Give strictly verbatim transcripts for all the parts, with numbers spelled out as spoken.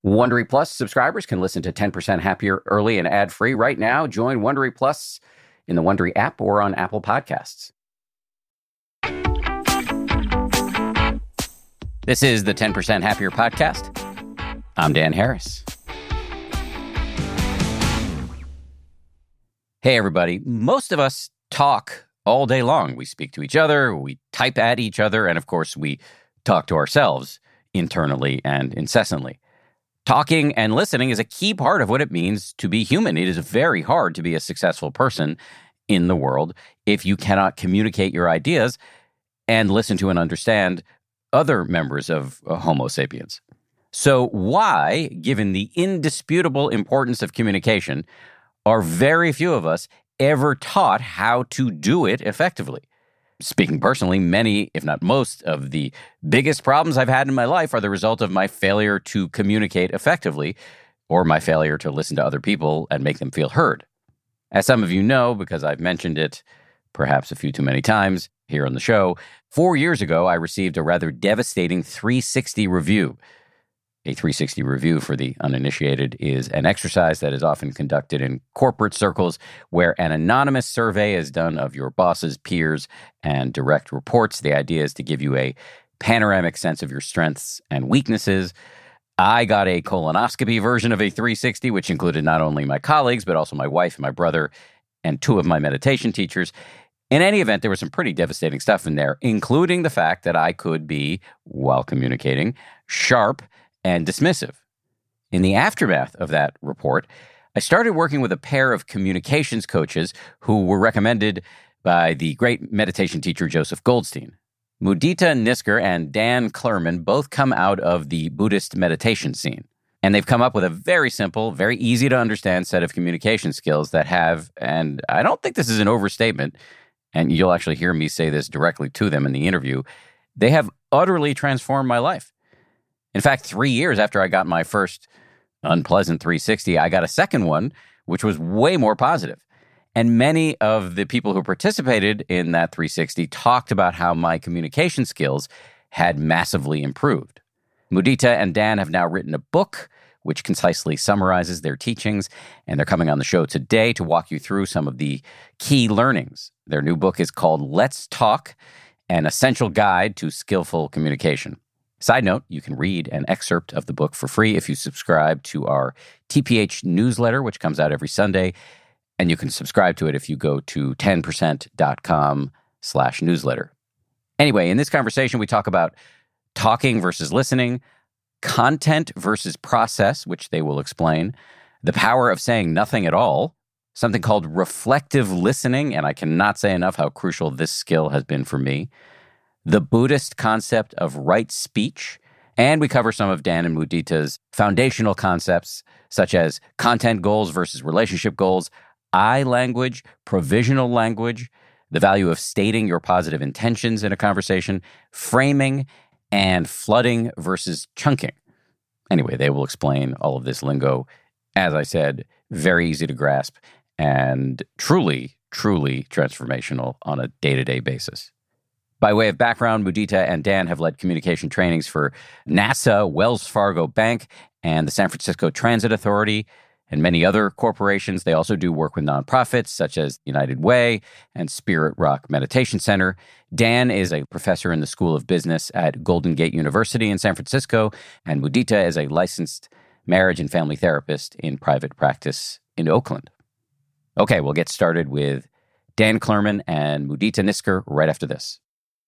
Wondery Plus subscribers can listen to ten percent Happier early and ad-free right now. Join Wondery Plus in the Wondery app or on Apple Podcasts. This is the ten percent Happier podcast. I'm Dan Harris. Hey, everybody. Most of us talk all day long. We speak to each other, we type at each other, and of course, we talk to ourselves internally and incessantly. Talking and listening is a key part of what it means to be human. It is very hard to be a successful person in the world if you cannot communicate your ideas and listen to and understand other members of uh, Homo sapiens. So why, given the indisputable importance of communication, are very few of us ever taught how to do it effectively? Speaking personally, many, if not most, of the biggest problems I've had in my life are the result of my failure to communicate effectively or my failure to listen to other people and make them feel heard. As some of you know, because I've mentioned it perhaps a few too many times here on the show, four years ago, I received a rather devastating three sixty review. A three sixty review, for the uninitiated, is an exercise that is often conducted in corporate circles where an anonymous survey is done of your bosses, peers, and direct reports. The idea is to give you a panoramic sense of your strengths and weaknesses. I got a colonoscopy version of a three sixty, which included not only my colleagues, but also my wife and my brother and two of my meditation teachers. In any event, there was some pretty devastating stuff in there, including the fact that I could be, while communicating, sharp and dismissive. In the aftermath of that report, I started working with a pair of communications coaches who were recommended by the great meditation teacher Joseph Goldstein. Mudita Nisker and Dan Clurman both come out of the Buddhist meditation scene, and they've come up with a very simple, very easy to understand set of communication skills that have, and I don't think this is an overstatement, and you'll actually hear me say this directly to them in the interview, they have utterly transformed my life. In fact, three years after I got my first unpleasant three sixty, I got a second one, which was way more positive. And many of the people who participated in that three sixty talked about how my communication skills had massively improved. Mudita and Dan have now written a book which concisely summarizes their teachings, and they're coming on the show today to walk you through some of the key learnings. Their new book is called Let's Talk, An Essential Guide to Skillful Communication. Side note, you can read an excerpt of the book for free if you subscribe to our T P H newsletter, which comes out every Sunday. And you can subscribe to it if you go to ten percent dot com slash newsletter. Anyway, in this conversation, we talk about talking versus listening, content versus process, which they will explain, the power of saying nothing at all, something called reflective listening, and I cannot say enough how crucial this skill has been for me, the Buddhist concept of right speech, and we cover some of Dan and Mudita's foundational concepts, such as content goals versus relationship goals, I language, provisional language, the value of stating your positive intentions in a conversation, framing, and flooding versus chunking. Anyway, they will explain all of this lingo, as I said, very easy to grasp, and truly, truly transformational on a day-to-day basis. By way of background, Mudita and Dan have led communication trainings for NASA, Wells Fargo Bank, and the San Francisco Transit Authority, and many other corporations. They also do work with nonprofits such as United Way and Spirit Rock Meditation Center. Dan is a professor in the School of Business at Golden Gate University in San Francisco, and Mudita is a licensed marriage and family therapist in private practice in Oakland. Okay, we'll get started with Dan Clurman and Mudita Nisker right after this.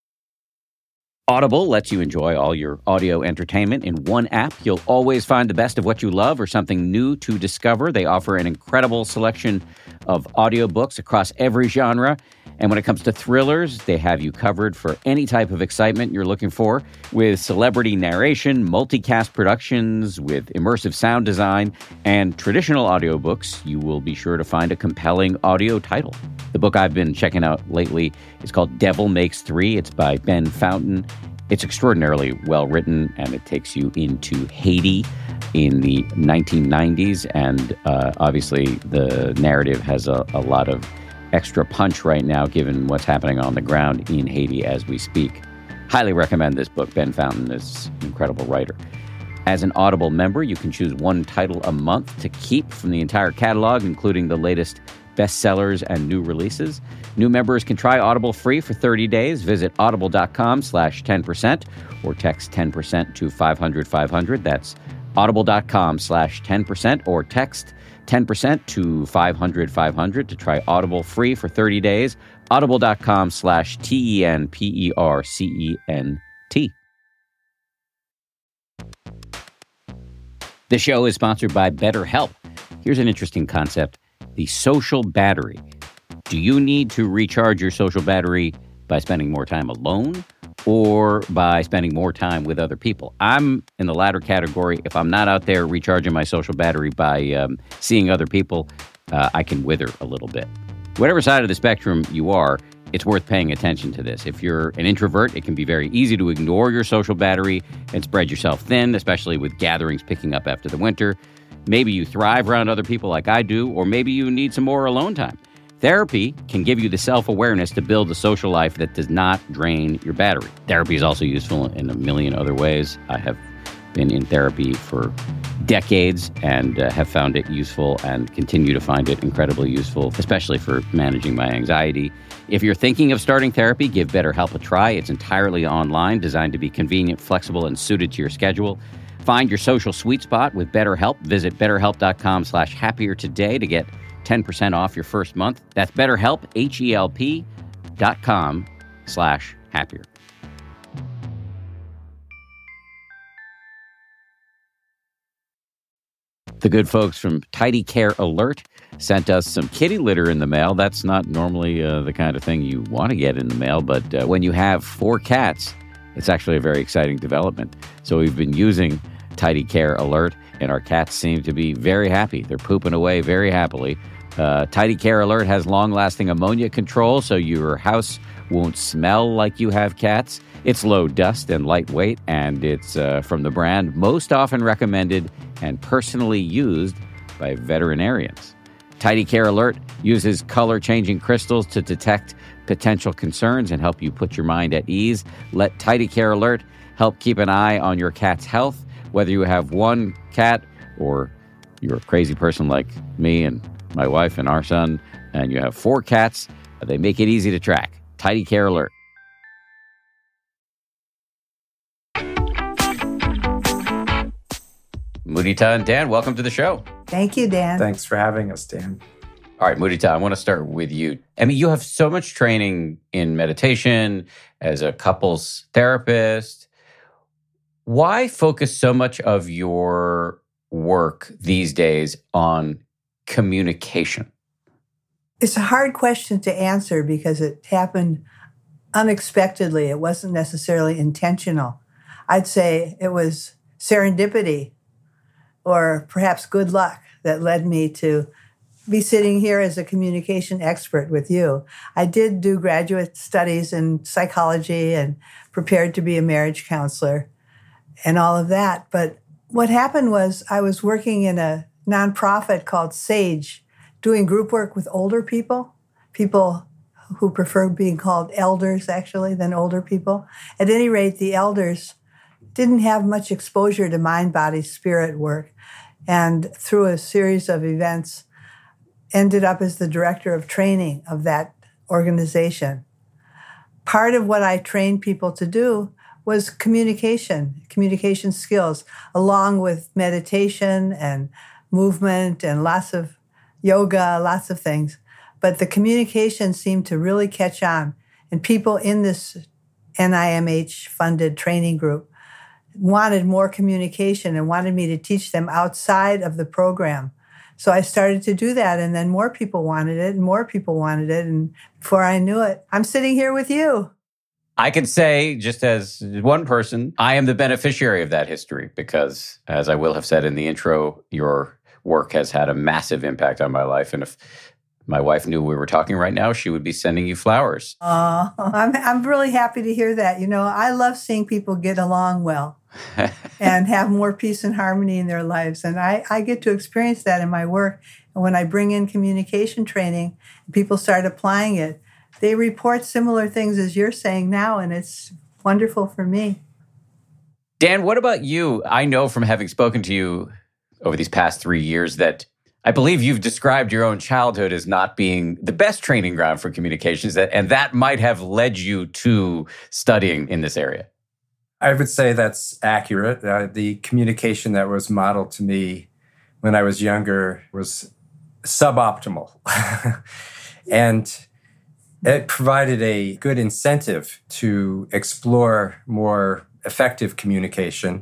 Audible lets you enjoy all your audio entertainment in one app. You'll always find the best of what you love or something new to discover. They offer an incredible selection of audiobooks across every genre. And when it comes to thrillers, they have you covered for any type of excitement you're looking for, with celebrity narration, multicast productions, with immersive sound design, and traditional audiobooks. You will be sure to find a compelling audio title. The book I've been checking out lately is called Devil Makes Three. It's by Ben Fountain. It's extraordinarily well written, and it takes you into Haiti in the nineteen nineties. And uh, obviously, the narrative has a, a lot of extra punch right now, given what's happening on the ground in Haiti as we speak. Highly recommend this book. Ben Fountain is an incredible writer. As an Audible member, you can choose one title a month to keep from the entire catalog, including the latest bestsellers and new releases. New members can try Audible free for thirty days. Visit audible.com slash 10% or text ten percent to five hundred five hundred. That's audible.com slash 10% or text ten percent to five hundred five hundred to try Audible free for thirty days. Audible.com slash T E N P E R C E N T. The show is sponsored by BetterHelp. Here's an interesting concept, the social battery. Do you need to recharge your social battery by spending more time alone or by spending more time with other people? I'm in the latter category. If I'm not out there recharging my social battery by um, seeing other people, uh, I can wither a little bit. Whatever side of the spectrum you are, it's worth paying attention to this. If you're an introvert, it can be very easy to ignore your social battery and spread yourself thin, especially with gatherings picking up after the winter. Maybe you thrive around other people like I do, or maybe you need some more alone time. Therapy can give you the self-awareness to build a social life that does not drain your battery. Therapy is also useful in a million other ways. I have been in therapy for decades and uh, have found it useful and continue to find it incredibly useful, especially for managing my anxiety. If you're thinking of starting therapy, give BetterHelp a try. It's entirely online, designed to be convenient, flexible, and suited to your schedule. Find your social sweet spot with BetterHelp. Visit betterhelp.com slash happier today to get ten percent off your first month. That's BetterHelp, H-E-L-P dot com slash happier. The good folks from Tidy Care Alert sent us some kitty litter in the mail. That's not normally uh, the kind of thing you want to get in the mail, but uh, when you have four cats, it's actually a very exciting development. So we've been using Tidy Care Alert, and our cats seem to be very happy. They're pooping away very happily. Uh, Tidy Care Alert has long-lasting ammonia control, so your house won't smell like you have cats. It's low dust and lightweight, and it's uh, from the brand most often recommended and personally used by veterinarians. Tidy Care Alert uses color-changing crystals to detect potential concerns and help you put your mind at ease. Let Tidy Care Alert help keep an eye on your cat's health, whether you have one cat or you're a crazy person like me and my wife and our son, and you have four cats. They make it easy to track. Tidy Care Alert. Mudita and Dan, welcome to the show. Thank you, Dan. Thanks for having us, Dan. All right, Mudita, I want to start with you. I mean, you have so much training in meditation as a couples therapist. Why focus so much of your work these days on communication? It's a hard question to answer because it happened unexpectedly. It wasn't necessarily intentional. I'd say it was serendipity or perhaps good luck that led me to be sitting here as a communication expert with you. I did do graduate studies in psychology and prepared to be a marriage counselor and all of that. But what happened was I was working in a nonprofit called SAGE, doing group work with older people, people who prefer being called elders, actually, than older people. At any rate, the elders didn't have much exposure to mind, body, spirit work. And through a series of events, ended up as the director of training of that organization. Part of what I trained people to do was communication, communication skills, along with meditation and movement and lots of yoga, lots of things. But the communication seemed to really catch on. And people in this N I M H-funded training group wanted more communication and wanted me to teach them outside of the program. So I started to do that, and then more people wanted it, and more people wanted it, and before I knew it, I'm sitting here with you. I could say, just as one person, I am the beneficiary of that history because, as I will have said in the intro, your work has had a massive impact on my life. And if my wife knew we were talking right now, she would be sending you flowers. Oh, I'm I'm really happy to hear that. You know, I love seeing people get along well and have more peace and harmony in their lives. And I, I get to experience that in my work. And when I bring in communication training, and people start applying it, they report similar things as you're saying now, and it's wonderful for me. Dan, what about you? I know from having spoken to you over these past three years that I believe you've described your own childhood as not being the best training ground for communications, that, and that might have led you to studying in this area. I would say that's accurate. Uh, the communication that was modeled to me when I was younger was suboptimal. And it provided a good incentive to explore more effective communication.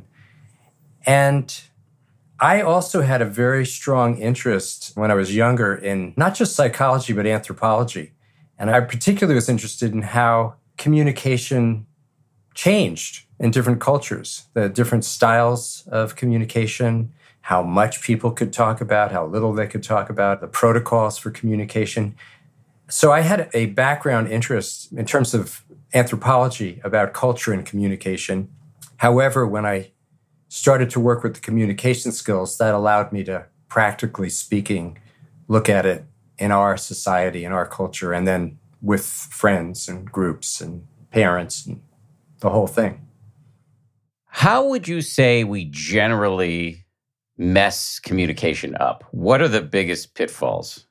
And I also had a very strong interest when I was younger in not just psychology, but anthropology. And I particularly was interested in how communication changed in different cultures, the different styles of communication, how much people could talk about, how little they could talk about, the protocols for communication. So I had a background interest in terms of anthropology about culture and communication. However, when I started to work with the communication skills, that allowed me to, practically speaking, look at it in our society, in our culture, and then with friends and groups and parents and the whole thing. How would you say we generally mess communication up? What are the biggest pitfalls?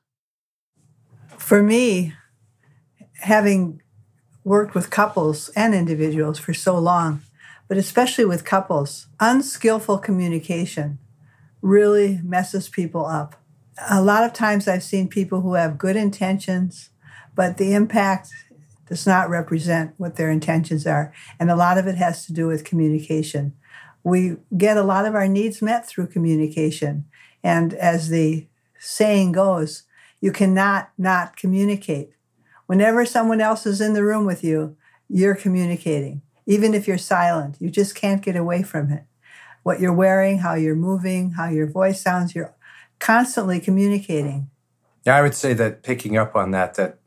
For me, having worked with couples and individuals for so long, but especially with couples, unskillful communication really messes people up. A lot of times I've seen people who have good intentions, but the impact does not represent what their intentions are. And a lot of it has to do with communication. We get a lot of our needs met through communication. And as the saying goes, you cannot not communicate. Whenever someone else is in the room with you, you're communicating. Even if you're silent, you just can't get away from it. What you're wearing, how you're moving, how your voice sounds, you're constantly communicating. Yeah, I would say that picking up on that, that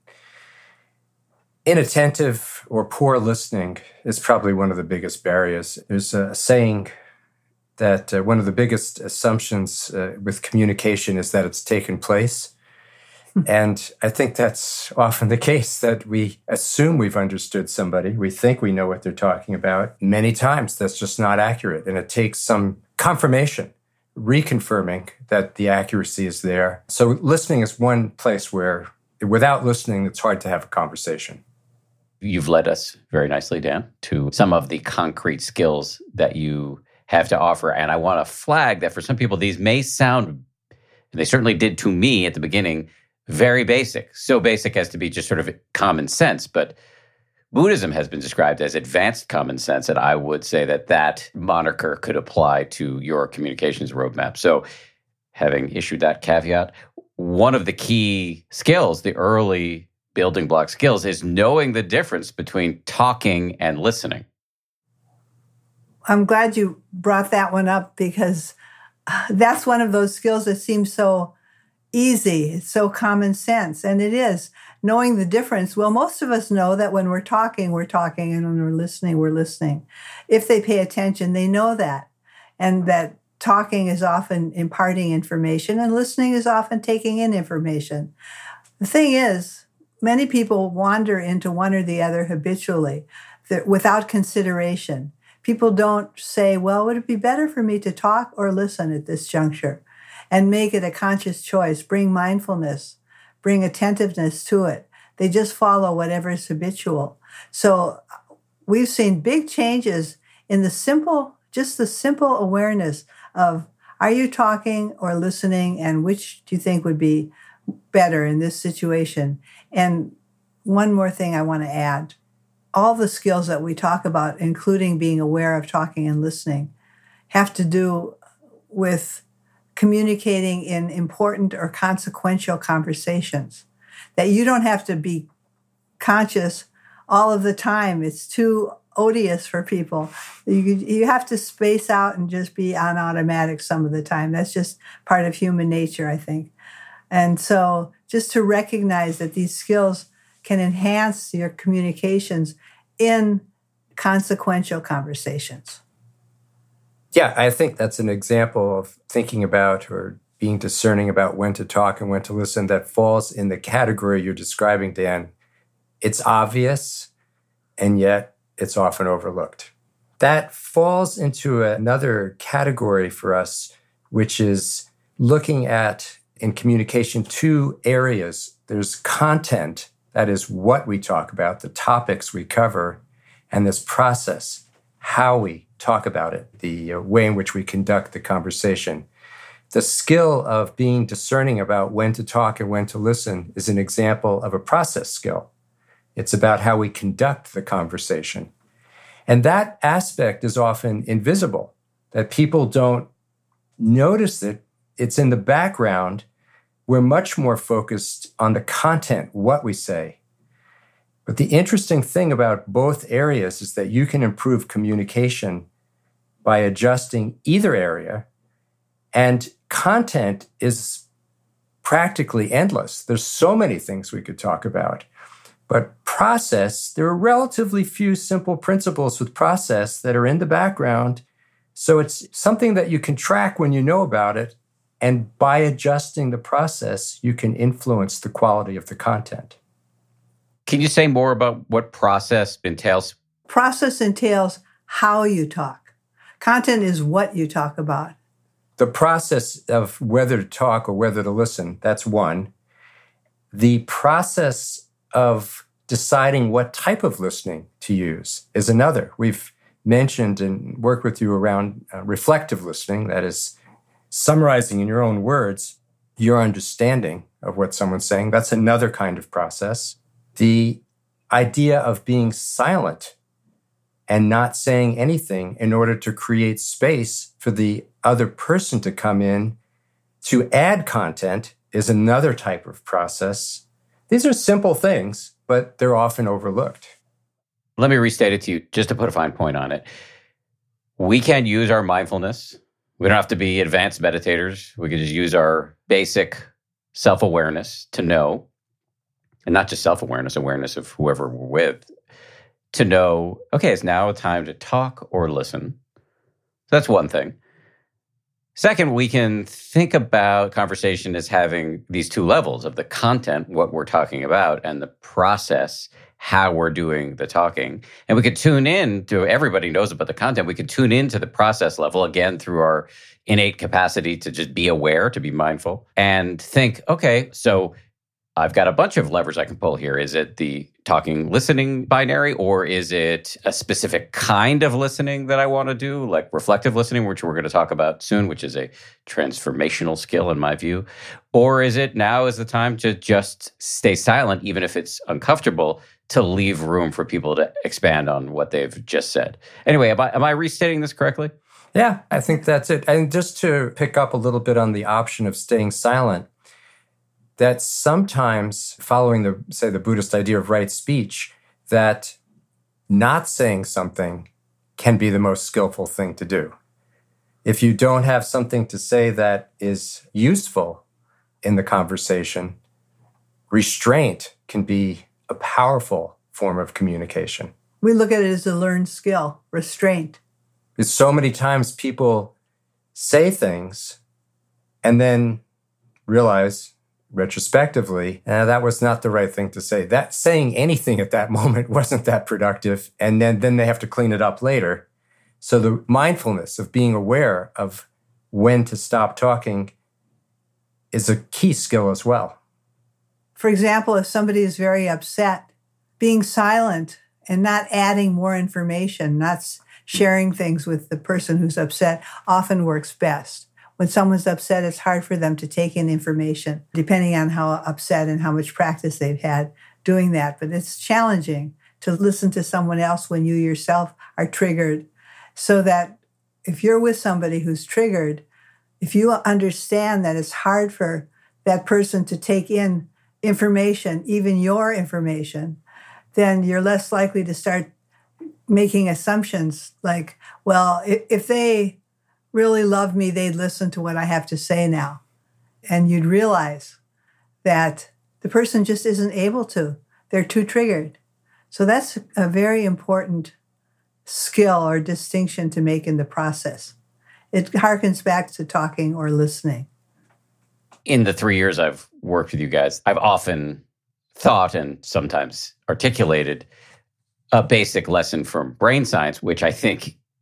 inattentive or poor listening is probably one of the biggest barriers. There's a saying that uh, one of the biggest assumptions uh, with communication is that it's taken place. And I think that's often the case, that we assume we've understood somebody. We think we know what they're talking about. Many times that's just not accurate. And it takes some confirmation, reconfirming that the accuracy is there. So listening is one place where without listening, it's hard to have a conversation. You've led us very nicely, Dan, to some of the concrete skills that you have to offer. And I want to flag that for some people, these may sound, and they certainly did to me at the beginning, very basic. So basic as to be just sort of common sense. But Buddhism has been described as advanced common sense. And I would say that that moniker could apply to your communications roadmap. So having issued that caveat, one of the key skills, the early building block skills, is knowing the difference between talking and listening. I'm glad you brought that one up, because that's one of those skills that seems so easy. It's so common sense. And it is. Knowing the difference. Well, most of us know that when we're talking, we're talking, and when we're listening, we're listening. If they pay attention, they know that. And that talking is often imparting information, and listening is often taking in information. The thing is, many people wander into one or the other habitually without consideration. People don't say, well, would it be better for me to talk or listen at this juncture? And make it a conscious choice, bring mindfulness, bring attentiveness to it. They just follow whatever is habitual. So we've seen big changes in the simple, just the simple awareness of, are you talking or listening, and which do you think would be better in this situation? And one more thing I want to add. All the skills that we talk about, including being aware of talking and listening, have to do with communicating in important or consequential conversations, that you don't have to be conscious all of the time. It's too odious for people. You, you have to space out and just be on automatic some of the time. That's just part of human nature, I think. And so just to recognize that these skills can enhance your communications in consequential conversations. Yeah, I think that's an example of thinking about or being discerning about when to talk and when to listen that falls in the category you're describing, Dan. It's obvious, and yet it's often overlooked. That falls into another category for us, which is looking at, in communication, two areas. There's content, that is what we talk about, the topics we cover, and this process, how we talk about it, the way in which we conduct the conversation. The skill of being discerning about when to talk and when to listen is an example of a process skill. It's about how we conduct the conversation. And that aspect is often invisible, that people don't notice it. It's in the background. We're much more focused on the content, what we say. But the interesting thing about both areas is that you can improve communication by adjusting either area. And content is practically endless. There's so many things we could talk about. But process, there are relatively few simple principles with process that are in the background. So it's something that you can track when you know about it. And by adjusting the process, you can influence the quality of the content. Can you say more about what process entails? Process entails how you talk. Content is what you talk about. The process of whether to talk or whether to listen, that's one. The process of deciding what type of listening to use is another. We've mentioned and worked with you around uh, reflective listening, that is summarizing in your own words your understanding of what someone's saying. That's another kind of process. The idea of being silent and not saying anything in order to create space for the other person to come in to add content is another type of process. These are simple things, but they're often overlooked. Let me restate it to you just to put a fine point on it. We can use our mindfulness. We don't have to be advanced meditators. We can just use our basic self-awareness to know, and not just self-awareness, awareness of whoever we're with, to know, okay, it's now time to talk or listen. That's one thing. Second, we can think about conversation as having these two levels of the content, what we're talking about, and the process, how we're doing the talking. And we could tune in to, everybody knows about the content, we could tune into the process level, again, through our innate capacity to just be aware, to be mindful, and think, okay, so I've got a bunch of levers I can pull here. Is it the talking, listening binary, or is it a specific kind of listening that I want to do, like reflective listening, which we're going to talk about soon, which is a transformational skill in my view? Or is it now is the time to just stay silent, even if it's uncomfortable, to leave room for people to expand on what they've just said? Anyway, am I, am I restating this correctly? Yeah, I think that's it. And just to pick up a little bit on the option of staying silent, that sometimes, following the, say, the Buddhist idea of right speech, that not saying something can be the most skillful thing to do. If you don't have something to say that is useful in the conversation, restraint can be a powerful form of communication. We look at it as a learned skill, restraint. Because so many times people say things and then realize, retrospectively, uh, that was not the right thing to say. That saying anything at that moment wasn't that productive, and then, then they have to clean it up later. So the mindfulness of being aware of when to stop talking is a key skill as well. For example, if somebody is very upset, being silent and not adding more information, not sharing things with the person who's upset often works best. When someone's upset, it's hard for them to take in information, depending on how upset and how much practice they've had doing that. But it's challenging to listen to someone else when you yourself are triggered, so that if you're with somebody who's triggered, if you understand that it's hard for that person to take in information, even your information, then you're less likely to start making assumptions like, well, if they really loved me, they'd listen to what I have to say now. And you'd realize that the person just isn't able to. They're too triggered. So that's a very important skill or distinction to make in the process. It harkens back to talking or listening. In the three years I've worked with you guys, I've often thought and sometimes articulated a basic lesson from brain science, which I think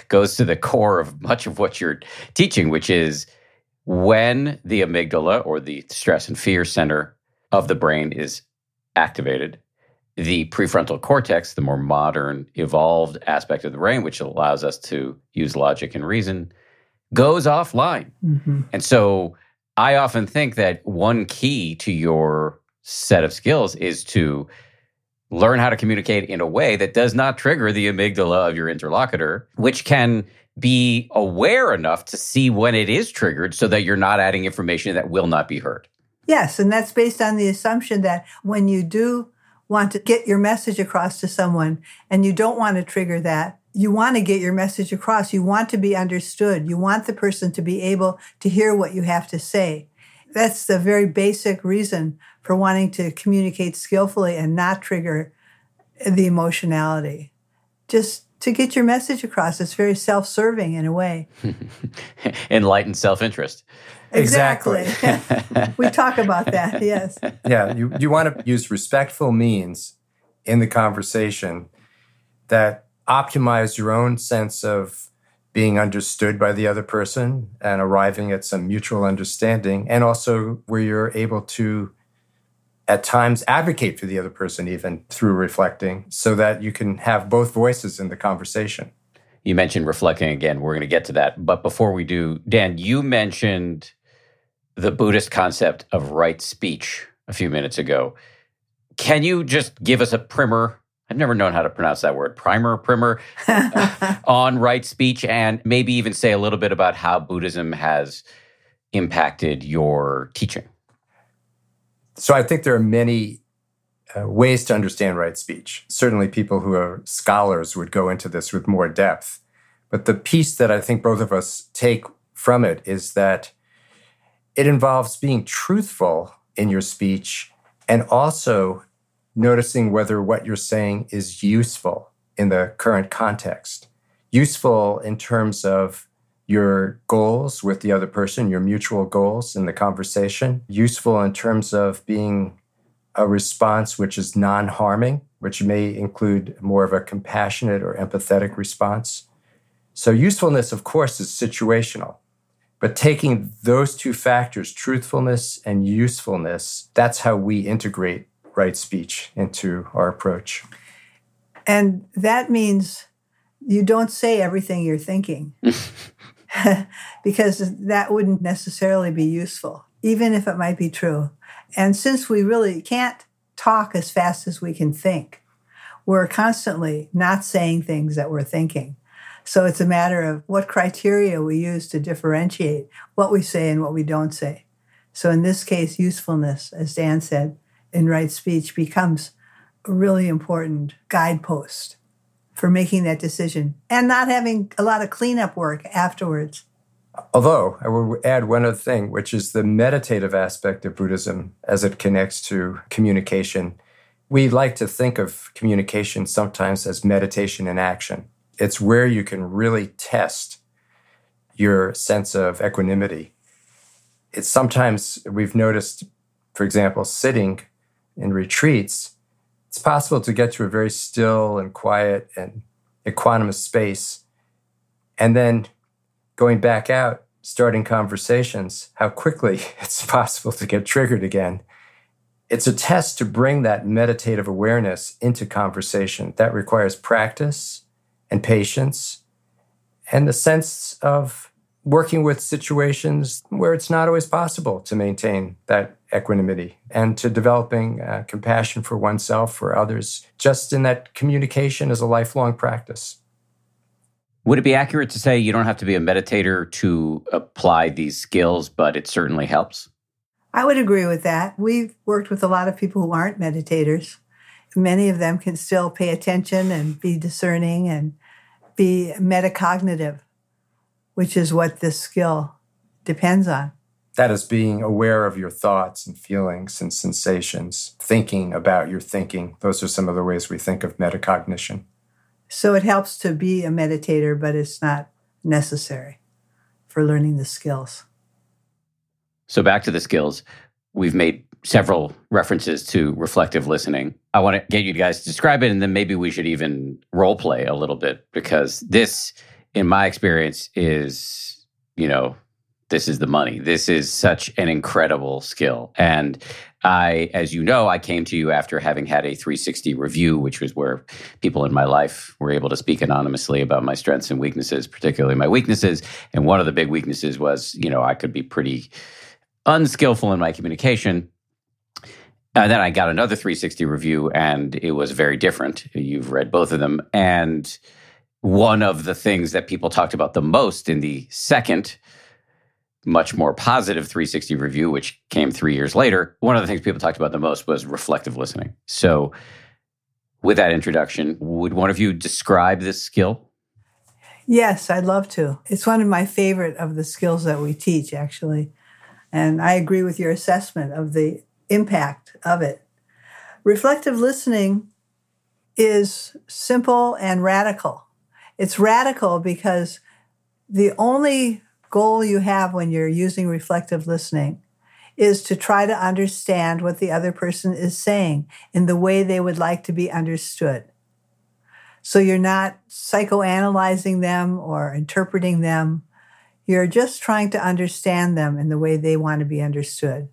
goes to the core of much of what you're teaching, which is when the amygdala or the stress and fear center of the brain is activated, the prefrontal cortex, the more modern, evolved aspect of the brain, which allows us to use logic and reason, goes offline. Mm-hmm. And so I often think that one key to your set of skills is to learn how to communicate in a way that does not trigger the amygdala of your interlocutor, which can be aware enough to see when it is triggered so that you're not adding information that will not be heard. Yes, and that's based on the assumption that when you do want to get your message across to someone and you don't want to trigger that, you want to get your message across. You want to be understood. You want the person to be able to hear what you have to say. That's the very basic reason for wanting to communicate skillfully and not trigger the emotionality. Just to get your message across. It's very self-serving in a way. Enlightened self-interest. Exactly. We talk about that, yes. Yeah, you, you want to use respectful means in the conversation that optimize your own sense of being understood by the other person and arriving at some mutual understanding, and also where you're able to, at times, advocate for the other person even through reflecting so that you can have both voices in the conversation. You mentioned reflecting again. We're going to get to that. But before we do, Dan, you mentioned the Buddhist concept of right speech a few minutes ago. Can you just give us a primer? I've never known how to pronounce that word, primer, primer, uh, on right speech, and maybe even say a little bit about how Buddhism has impacted your teaching. So I think there are many uh, ways to understand right speech. Certainly people who are scholars would go into this with more depth. But the piece that I think both of us take from it is that it involves being truthful in your speech and also noticing whether what you're saying is useful in the current context. Useful in terms of your goals with the other person, your mutual goals in the conversation. Useful in terms of being a response which is non-harming, which may include more of a compassionate or empathetic response. So usefulness, of course, is situational. But taking those two factors, truthfulness and usefulness, that's how we integrate right speech into our approach. And that means you don't say everything you're thinking because that wouldn't necessarily be useful, even if it might be true. And since we really can't talk as fast as we can think, we're constantly not saying things that we're thinking. So it's a matter of what criteria we use to differentiate what we say and what we don't say. So in this case, usefulness, as Dan said, in right speech becomes a really important guidepost for making that decision and not having a lot of cleanup work afterwards. Although I will add one other thing, which is the meditative aspect of Buddhism as it connects to communication. We like to think of communication sometimes as meditation in action. It's where you can really test your sense of equanimity. It's sometimes, we've noticed, for example, sitting in retreats, it's possible to get to a very still and quiet and equanimous space. And then going back out, starting conversations, how quickly it's possible to get triggered again. It's a test to bring that meditative awareness into conversation. That requires practice and patience, and the sense of working with situations where it's not always possible to maintain that equanimity, and to developing uh, compassion for oneself, for others, just in that communication is a lifelong practice. Would it be accurate to say you don't have to be a meditator to apply these skills, but it certainly helps? I would agree with that. We've worked with a lot of people who aren't meditators. Many of them can still pay attention and be discerning and be metacognitive, which is what this skill depends on. That is being aware of your thoughts and feelings and sensations, thinking about your thinking. Those are some of the ways we think of metacognition. So it helps to be a meditator, but it's not necessary for learning the skills. So back to the skills. We've made several references to reflective listening. I want to get you guys to describe it, and then maybe we should even role play a little bit, because this in my experience, is, you know, this is the money. This is such an incredible skill. And I, as you know, I came to you after having had a three sixty review, which was where people in my life were able to speak anonymously about my strengths and weaknesses, particularly my weaknesses. And one of the big weaknesses was, you know, I could be pretty unskillful in my communication. And then I got another three sixty review, and it was very different. You've read both of them. And one of the things that people talked about the most in the second, much more positive three sixty review, which came three years later, one of the things people talked about the most was reflective listening. So with that introduction, would one of you describe this skill? Yes, I'd love to. It's one of my favorite of the skills that we teach, actually. And I agree with your assessment of the impact of it. Reflective listening is simple and radical. It's radical because the only goal you have when you're using reflective listening is to try to understand what the other person is saying in the way they would like to be understood. So you're not psychoanalyzing them or interpreting them. You're just trying to understand them in the way they want to be understood.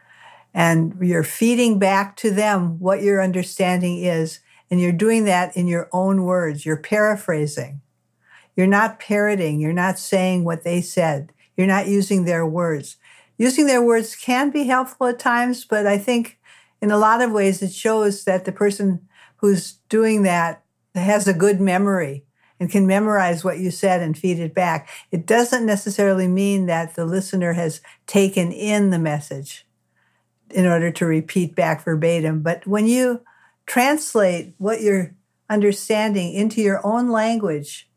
And you're feeding back to them what your understanding is, and you're doing that in your own words. You're paraphrasing. You're not parroting. You're not saying what they said. You're not using their words. Using their words can be helpful at times, but I think in a lot of ways it shows that the person who's doing that has a good memory and can memorize what you said and feed it back. It doesn't necessarily mean that the listener has taken in the message in order to repeat back verbatim. But when you translate what you're understanding into your own language,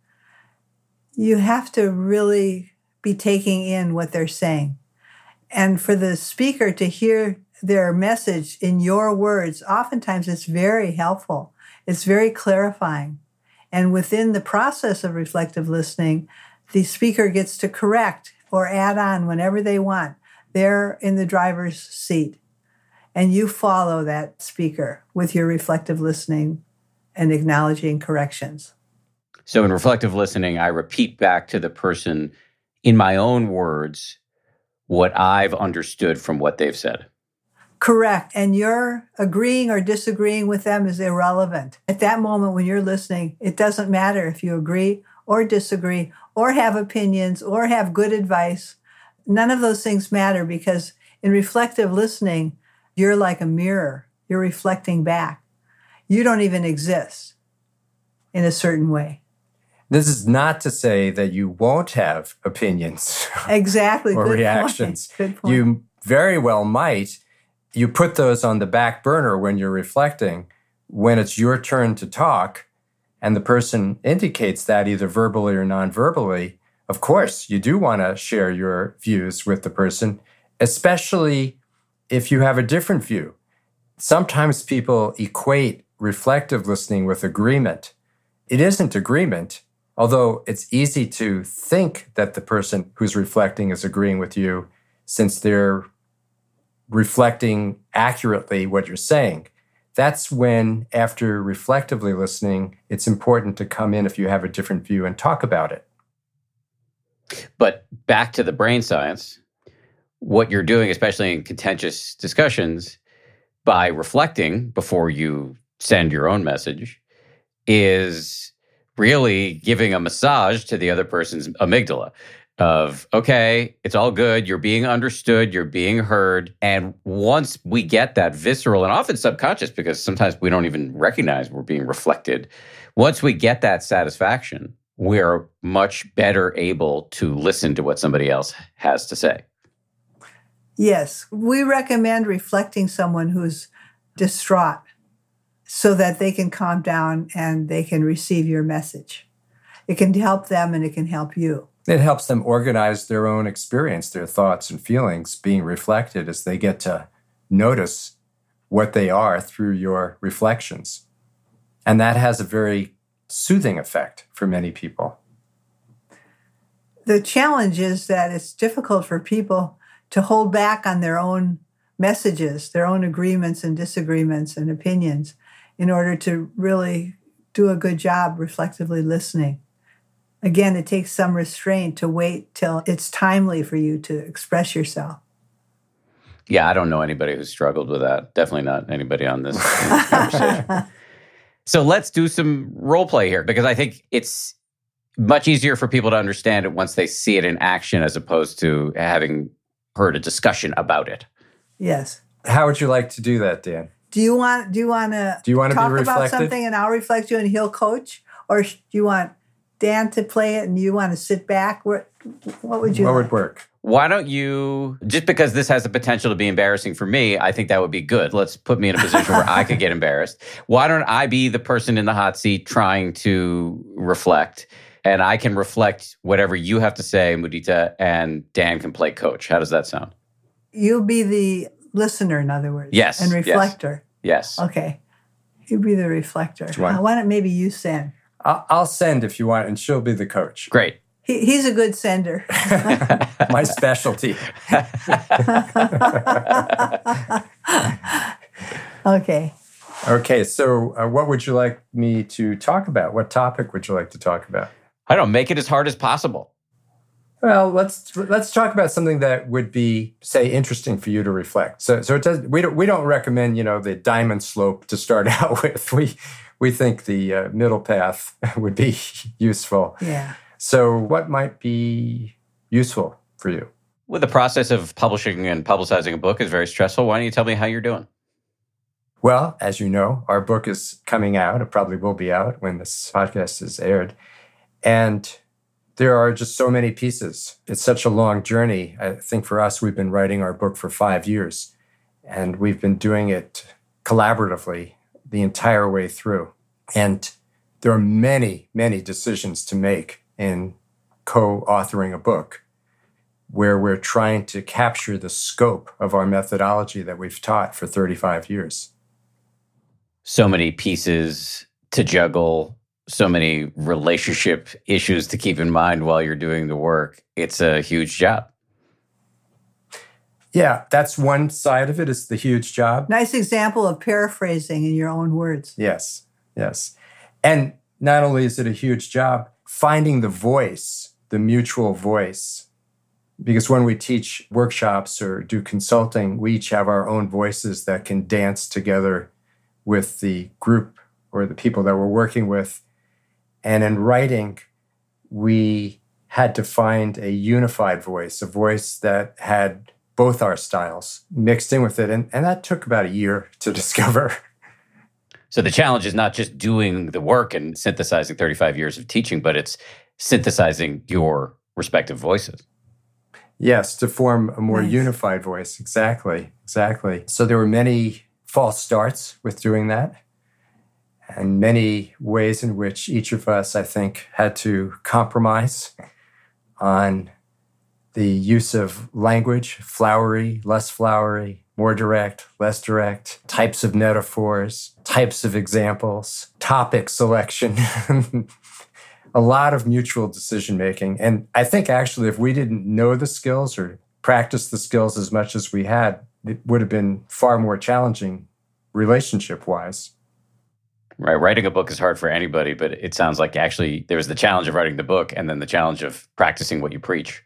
you have to really be taking in what they're saying. And for the speaker to hear their message in your words, oftentimes it's very helpful. It's very clarifying. And within the process of reflective listening, the speaker gets to correct or add on whenever they want. They're in the driver's seat. And you follow that speaker with your reflective listening and acknowledging corrections. So in reflective listening, I repeat back to the person in my own words what I've understood from what they've said. Correct. And your agreeing or disagreeing with them is irrelevant. At that moment when you're listening, it doesn't matter if you agree or disagree or have opinions or have good advice. None of those things matter, because in reflective listening, you're like a mirror. You're reflecting back. You don't even exist in a certain way. This is not to say that you won't have opinions. Exactly. or Good reactions. Point. Good point. You very well might. You put those on the back burner when you're reflecting. When it's your turn to talk and the person indicates that either verbally or non-verbally, of course, you do want to share your views with the person, especially if you have a different view. Sometimes people equate reflective listening with agreement. It isn't agreement, although it's easy to think that the person who's reflecting is agreeing with you since they're reflecting accurately what you're saying. That's when, after reflectively listening, it's important to come in if you have a different view and talk about it. But back to the brain science, what you're doing, especially in contentious discussions, by reflecting before you send your own message, is really giving a massage to the other person's amygdala of, okay, it's all good. You're being understood. You're being heard. And once we get that visceral and often subconscious, because sometimes we don't even recognize we're being reflected. Once we get that satisfaction, we're much better able to listen to what somebody else has to say. Yes, we recommend reflecting someone who's distraught so that they can calm down and they can receive your message. It can help them and it can help you. It helps them organize their own experience, their thoughts and feelings being reflected as they get to notice what they are through your reflections. And that has a very soothing effect for many people. The challenge is that it's difficult for people to hold back on their own messages, their own agreements and disagreements and opinions in order to really do a good job reflectively listening. Again, it takes some restraint to wait till it's timely for you to express yourself. Yeah, I don't know anybody who's struggled with that. Definitely not anybody on this conversation. So let's do some role play here, because I think it's much easier for people to understand it once they see it in action as opposed to having heard a discussion about it. Yes. How would you like to do that, Dan? Do you want do you want to Do you want to talk be reflected? about something and I'll reflect you and he'll coach? Or do you want Dan to play it and you want to sit back? What, what would you What like? would work? Why don't you, just because this has the potential to be embarrassing for me, I think that would be good. Let's put me in a position where I could get embarrassed. Why don't I be the person in the hot seat trying to reflect? And I can reflect whatever you have to say, Mudita, and Dan can play coach. How does that sound? You'll be the listener, in other words. Yes, And yes. reflector. Yes. Okay. You be the reflector. you want? Uh, Why don't maybe you send? I'll, I'll send if you want, and she'll be the coach. Great. He, he's a good sender. My specialty. Okay. Okay, so uh, what would you like me to talk about? What topic would you like to talk about? I don't make it as hard as possible. Well, let's let's talk about something that would be, say, interesting for you to reflect. So, so it does. We don't we don't recommend, you know, the diamond slope to start out with. We we think the uh, middle path would be useful. Yeah. So, what might be useful for you? Well, the process of publishing and publicizing a book is very stressful. Why don't you tell me how you're doing? Well, as you know, our book is coming out. It probably will be out when this podcast is aired, and there are just so many pieces. It's such a long journey. I think for us, we've been writing our book for five years, and we've been doing it collaboratively the entire way through. And there are many, many decisions to make in co-authoring a book where we're trying to capture the scope of our methodology that we've taught for thirty-five years. So many pieces to juggle, so many relationship issues to keep in mind while you're doing the work. It's a huge job. Yeah, that's one side of it, is the huge job. Nice example of paraphrasing in your own words. Yes, yes. And not only is it a huge job, finding the voice, the mutual voice, because when we teach workshops or do consulting, we each have our own voices that can dance together with the group or the people that we're working with. And in writing, we had to find a unified voice, a voice that had both our styles mixed in with it. And, and that took about a year to discover. So the challenge is not just doing the work and synthesizing thirty-five years of teaching, but it's synthesizing your respective voices. Yes, to form a more Nice. unified voice. Exactly, exactly. So there were many false starts with doing that, and many ways in which each of us, I think, had to compromise on the use of language, flowery, less flowery, more direct, less direct, types of metaphors, types of examples, topic selection, a lot of mutual decision-making. And I think actually if we didn't know the skills or practice the skills as much as we had, it would have been far more challenging relationship-wise. Right. Writing a book is hard for anybody, but it sounds like actually there was the challenge of writing the book and then the challenge of practicing what you preach.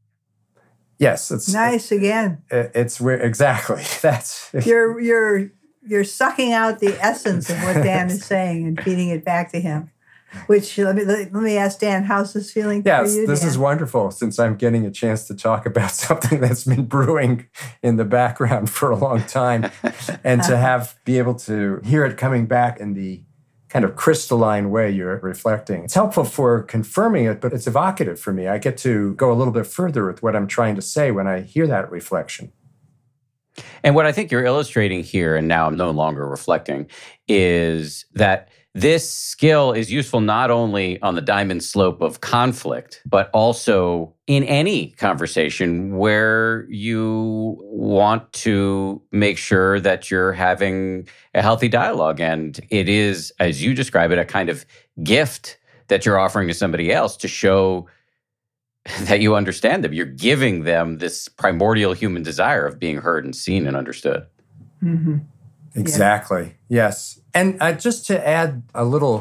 Yes, it's Nice again. it- it's where exactly that's You're you're you're sucking out the essence of what Dan is saying and feeding it back to him. Which let me let me ask Dan, how's this feeling yes, for you? this Dan? is wonderful since I'm getting a chance to talk about something that's been brewing in the background for a long time, and to have be able to hear it coming back in the kind of crystalline way you're reflecting. It's helpful for confirming it, but it's evocative for me. I get to go a little bit further with what I'm trying to say when I hear that reflection. And what I think you're illustrating here, and now I'm no longer reflecting, is that this skill is useful not only on the diamond slope of conflict, but also in any conversation where you want to make sure that you're having a healthy dialogue. And it is, as you describe it, a kind of gift that you're offering to somebody else to show that you understand them. You're giving them this primordial human desire of being heard and seen and understood. Mm-hmm. Exactly. Yes. And uh, just to add a little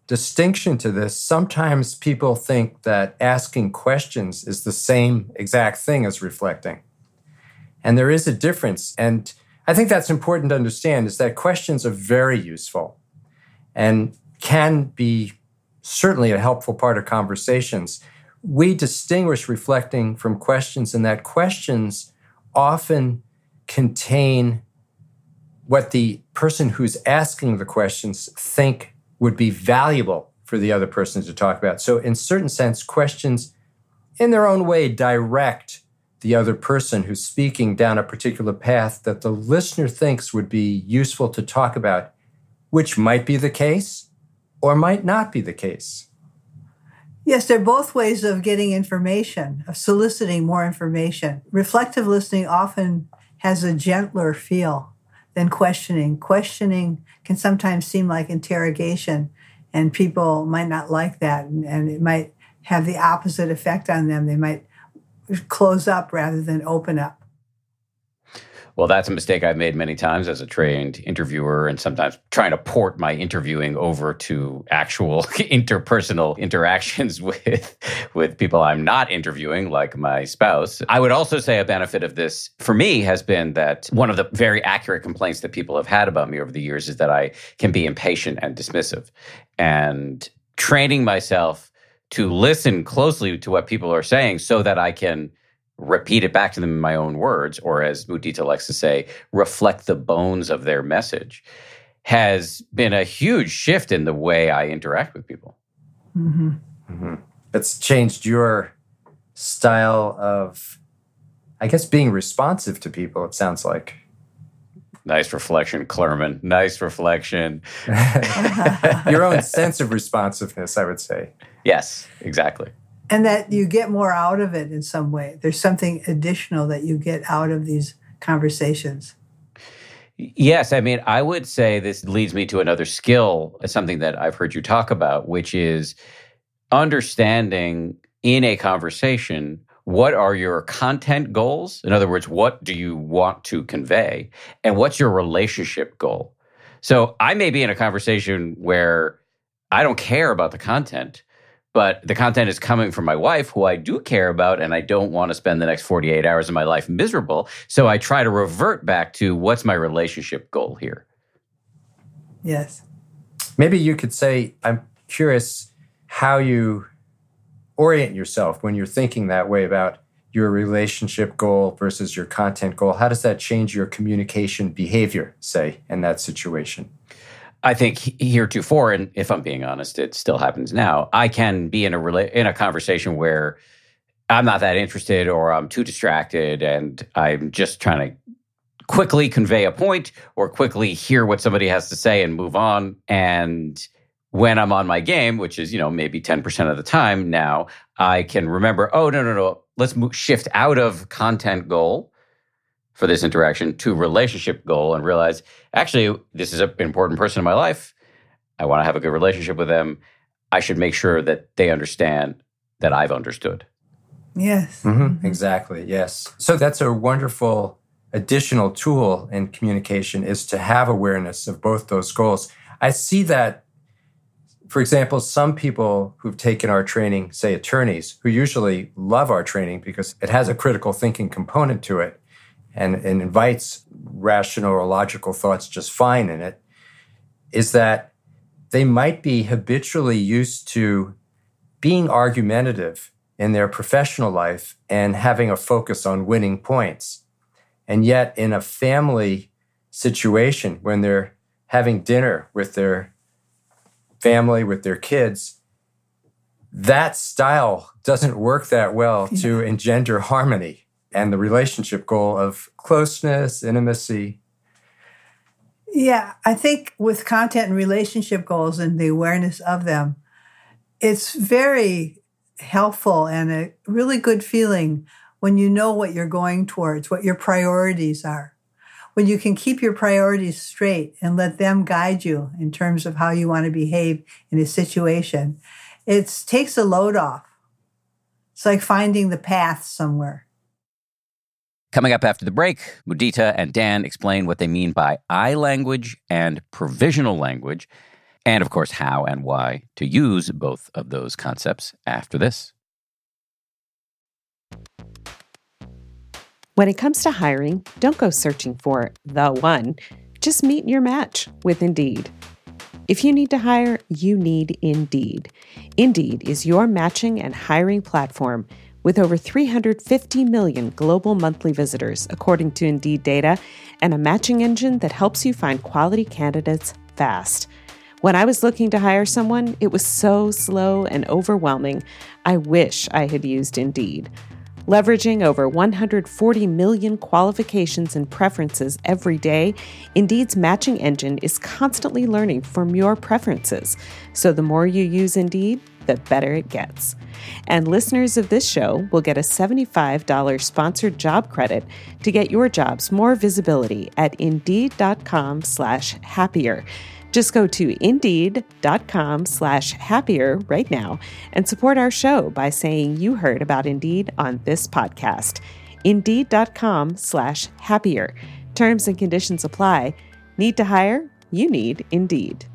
distinction to this. Sometimes people think that asking questions is the same exact thing as reflecting. And there is a difference. And I think that's important to understand, is that questions are very useful and can be certainly a helpful part of conversations. We distinguish reflecting from questions in that questions often contain what the person who's asking the questions think would be valuable for the other person to talk about. So in certain sense, questions in their own way direct the other person who's speaking down a particular path that the listener thinks would be useful to talk about, which might be the case or might not be the case. Yes, they're both ways of getting information, of soliciting more information. Reflective listening often has a gentler feel than questioning. Questioning can sometimes seem like interrogation, and people might not like that, and, and it might have the opposite effect on them. They might close up rather than open up. Well, that's a mistake I've made many times as a trained interviewer, and sometimes trying to port my interviewing over to actual interpersonal interactions with, with people I'm not interviewing, like my spouse. I would also say a benefit of this for me has been that one of the very accurate complaints that people have had about me over the years is that I can be impatient and dismissive. And training myself to listen closely to what people are saying so that I can repeat it back to them in my own words, or as Mudita likes to say, reflect the bones of their message, has been a huge shift in the way I interact with people. Mm-hmm. Mm-hmm. It's changed your style of, I guess, being responsive to people, it sounds like. Nice reflection, Clurman. Nice reflection. Your own sense of responsiveness, I would say. Yes, exactly. And that you get more out of it in some way. There's something additional that you get out of these conversations. Yes, I mean, I would say this leads me to another skill, something that I've heard you talk about, which is understanding in a conversation, what are your content goals? In other words, what do you want to convey? And what's your relationship goal? So I may be in a conversation where I don't care about the content, but the content is coming from my wife, who I do care about, and I don't want to spend the next forty-eight hours of my life miserable. So I try to revert back to what's my relationship goal here. Yes. Maybe you could say, I'm curious how you orient yourself when you're thinking that way about your relationship goal versus your content goal. How does that change your communication behavior, say, in that situation? I think heretofore, and if I'm being honest, it still happens now, I can be in a rela- in a conversation where I'm not that interested or I'm too distracted and I'm just trying to quickly convey a point or quickly hear what somebody has to say and move on. And when I'm on my game, which is, you know, maybe ten percent of the time now, I can remember, oh, no, no, no, let's move, shift out of content goal for this interaction to relationship goal and realize, actually, this is an important person in my life. I want to have a good relationship with them. I should make sure that they understand that I've understood. Yes. Mm-hmm. Mm-hmm. Exactly, yes. So that's a wonderful additional tool in communication, is to have awareness of both those goals. I see that, for example, some people who've taken our training, say attorneys, who usually love our training because it has a critical thinking component to it, and, and invites rational or logical thoughts just fine in it, is that they might be habitually used to being argumentative in their professional life and having a focus on winning points. And yet in a family situation, when they're having dinner with their family, with their kids, that style doesn't work that well to engender harmony and the relationship goal of closeness, intimacy. Yeah, I think with content and relationship goals and the awareness of them, it's very helpful and a really good feeling when you know what you're going towards, what your priorities are. When you can keep your priorities straight and let them guide you in terms of how you want to behave in a situation, it takes a load off. It's like finding the path somewhere. Coming up after the break, Mudita and Dan explain what they mean by I language and provisional language, and of course, how and why to use both of those concepts after this. When it comes to hiring, don't go searching for the one. Just meet your match with Indeed. If you need to hire, you need Indeed. Indeed is your matching and hiring platform with over three hundred fifty million global monthly visitors, according to Indeed data, and a matching engine that helps you find quality candidates fast. When I was looking to hire someone, it was so slow and overwhelming. I wish I had used Indeed. Leveraging over one hundred forty million qualifications and preferences every day, Indeed's matching engine is constantly learning from your preferences. So the more you use Indeed, the better it gets. And listeners of this show will get a seventy-five dollars sponsored job credit to get your jobs more visibility at Indeed.com slash happier. Just go to Indeed.com slash happier right now and support our show by saying you heard about Indeed on this podcast. Indeed.com slash happier. Terms and conditions apply. Need to hire? You need Indeed.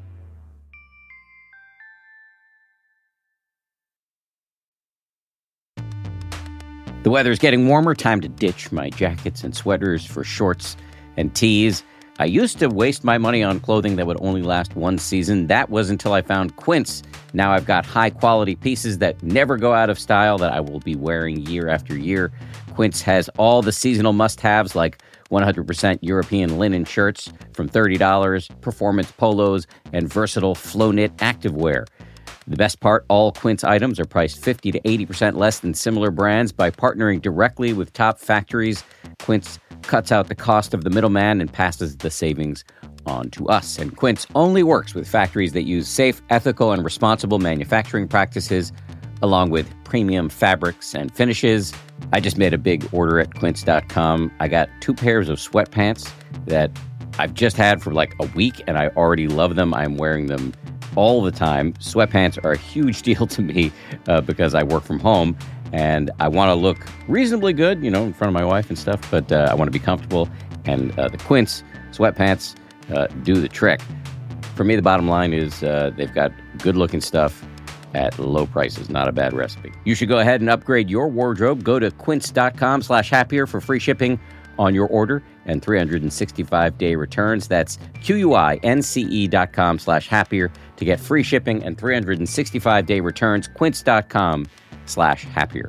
The weather's getting warmer. Time to ditch my jackets and sweaters for shorts and tees. I used to waste my money on clothing that would only last one season. That was until I found Quince. Now I've got high-quality pieces that never go out of style that I will be wearing year after year. Quince has all the seasonal must-haves like one hundred percent European linen shirts from thirty dollars, performance polos, and versatile flow-knit activewear. The best part, all Quince items are priced fifty to eighty percent less than similar brands. By partnering directly with top factories, Quince cuts out the cost of the middleman and passes the savings on to us. And Quince only works with factories that use safe, ethical, and responsible manufacturing practices, along with premium fabrics and finishes. I just made a big order at quince dot com. I got two pairs of sweatpants that I've just had for like a week, and I already love them. I'm wearing them all the time. Sweatpants are a huge deal to me uh, because I work from home and I want to look reasonably good, you know, in front of my wife and stuff, but uh, I want to be comfortable. And uh, the Quince sweatpants uh, do the trick. For me, the bottom line is uh, they've got good-looking stuff at low prices. Not a bad recipe. You should go ahead and upgrade your wardrobe. Go to quince.com slash happier for free shipping on your order and three hundred sixty-five day returns. That's Q-U-I-N-C-E dot com slash happier to get free shipping and three hundred sixty-five day returns. Quince.com slash happier.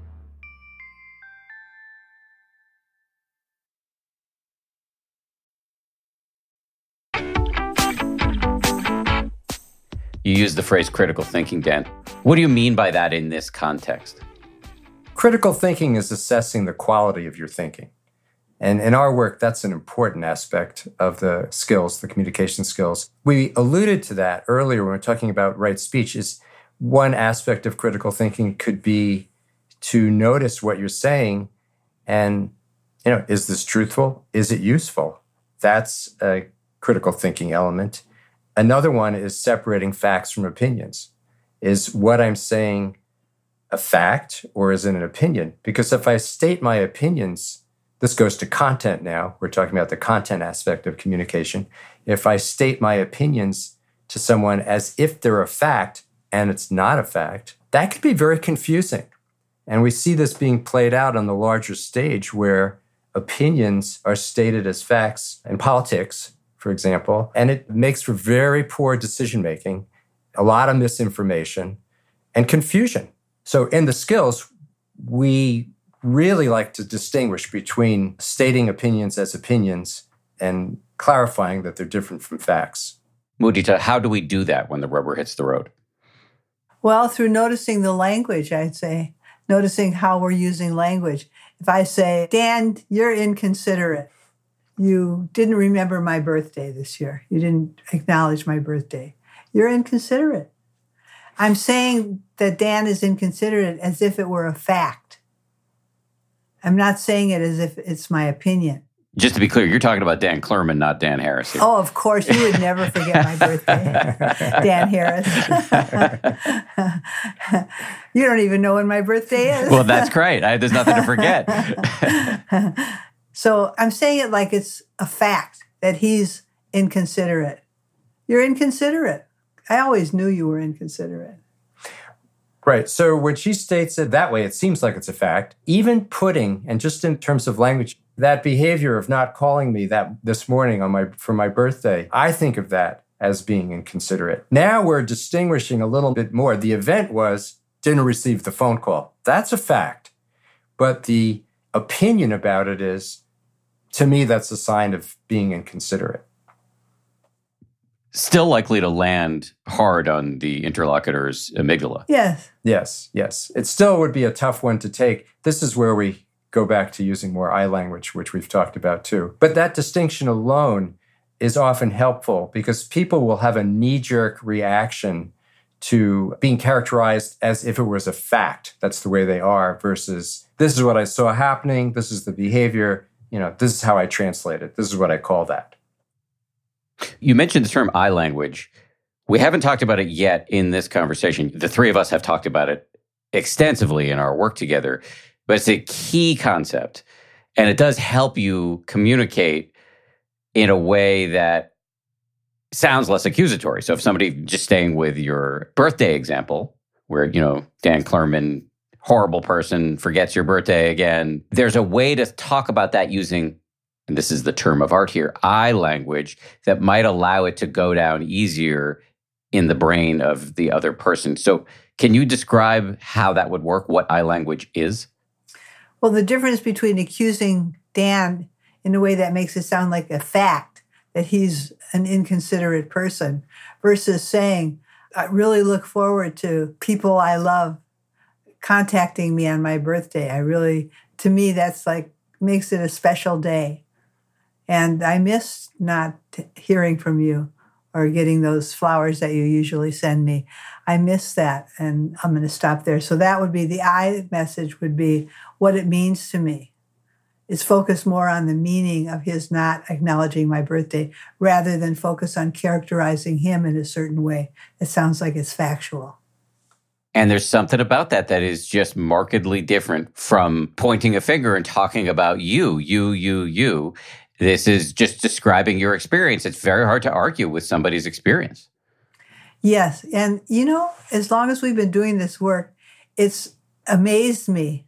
You use the phrase critical thinking, Dan. What do you mean by that in this context? Critical thinking is assessing the quality of your thinking. And in our work, that's an important aspect of the skills, the communication skills. We alluded to that earlier when we were talking about right speech. Is one aspect of critical thinking could be to notice what you're saying and, you know, is this truthful? Is it useful? That's a critical thinking element. Another one is separating facts from opinions. Is what I'm saying a fact or is it an opinion? Because if I state my opinions, this goes to content now. We're talking about the content aspect of communication. If I state my opinions to someone as if they're a fact and it's not a fact, that could be very confusing. And we see this being played out on the larger stage where opinions are stated as facts in politics, for example, and it makes for very poor decision-making, a lot of misinformation, and confusion. So in the skills, we really like to distinguish between stating opinions as opinions and clarifying that they're different from facts. Mudita, how do we do that when the rubber hits the road? Well, through noticing the language, I'd say, noticing how we're using language. If I say, Dan, you're inconsiderate. You didn't remember my birthday this year. You didn't acknowledge my birthday. You're inconsiderate. I'm saying that Dan is inconsiderate as if it were a fact. I'm not saying it as if it's my opinion. Just to be clear, you're talking about Dan Clurman, not Dan Harris here. Oh, of course. You would never forget my birthday, Dan Harris. You don't even know when my birthday is. Well, that's great. I, there's nothing to forget. So I'm saying it like it's a fact that he's inconsiderate. You're inconsiderate. I always knew you were inconsiderate. Right. So when she states it that way, it seems like it's a fact. Even putting, and just in terms of language, that behavior of not calling me that this morning on my for my birthday, I think of that as being inconsiderate. Now we're distinguishing a little bit more. The event was, didn't receive the phone call. That's a fact. But the opinion about it is, to me, that's a sign of being inconsiderate. Still likely to land hard on the interlocutor's amygdala. Yes. Yes, yes. It still would be a tough one to take. This is where we go back to using more I language, which we've talked about too. But that distinction alone is often helpful because people will have a knee-jerk reaction to being characterized as if it was a fact. That's the way they are versus this is what I saw happening. This is the behavior. You know, this is how I translate it. This is what I call that. You mentioned the term I language. We haven't talked about it yet in this conversation. The three of us have talked about it extensively in our work together, but it's a key concept. And it does help you communicate in a way that sounds less accusatory. So if somebody, just staying with your birthday example, where, you know, Dan Clurman, horrible person, forgets your birthday again, there's a way to talk about that using, and this is the term of art here, I language, that might allow it to go down easier in the brain of the other person. So can you describe how that would work, what I language is? Well, the difference between accusing Dan in a way that makes it sound like a fact that he's an inconsiderate person versus saying, I really look forward to people I love contacting me on my birthday. I really, to me, that's like, makes it a special day. And I miss not hearing from you or getting those flowers that you usually send me. I miss that, and I'm going to stop there. So that would be the I message would be what it means to me. It's focused more on the meaning of his not acknowledging my birthday rather than focus on characterizing him in a certain way. It sounds like it's factual. And there's something about that that is just markedly different from pointing a finger and talking about you, you, you, you. This is just describing your experience. It's very hard to argue with somebody's experience. Yes. And, you know, as long as we've been doing this work, it's amazed me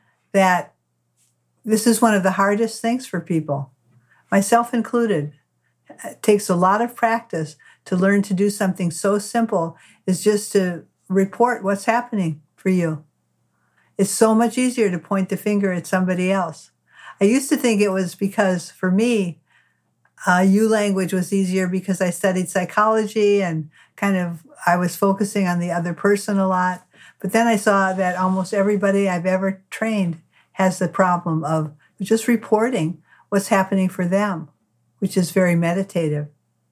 that this is one of the hardest things for people, myself included. It takes a lot of practice to learn to do something so simple as just to report what's happening for you. It's so much easier to point the finger at somebody else. I used to think it was because, for me, uh, you language was easier because I studied psychology and kind of I was focusing on the other person a lot. But then I saw that almost everybody I've ever trained has the problem of just reporting what's happening for them, which is very meditative.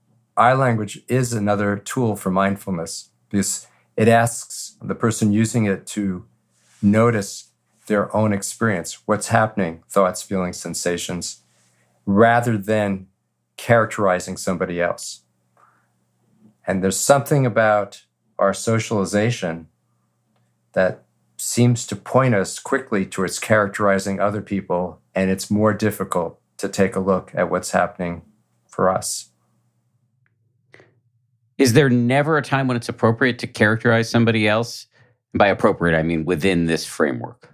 I language is another tool for mindfulness because it asks the person using it to notice their own experience, what's happening, thoughts, feelings, sensations, rather than characterizing somebody else. And there's something about our socialization that seems to point us quickly towards characterizing other people, and it's more difficult to take a look at what's happening for us. Is there never a time when it's appropriate to characterize somebody else? And by appropriate, I mean within this framework.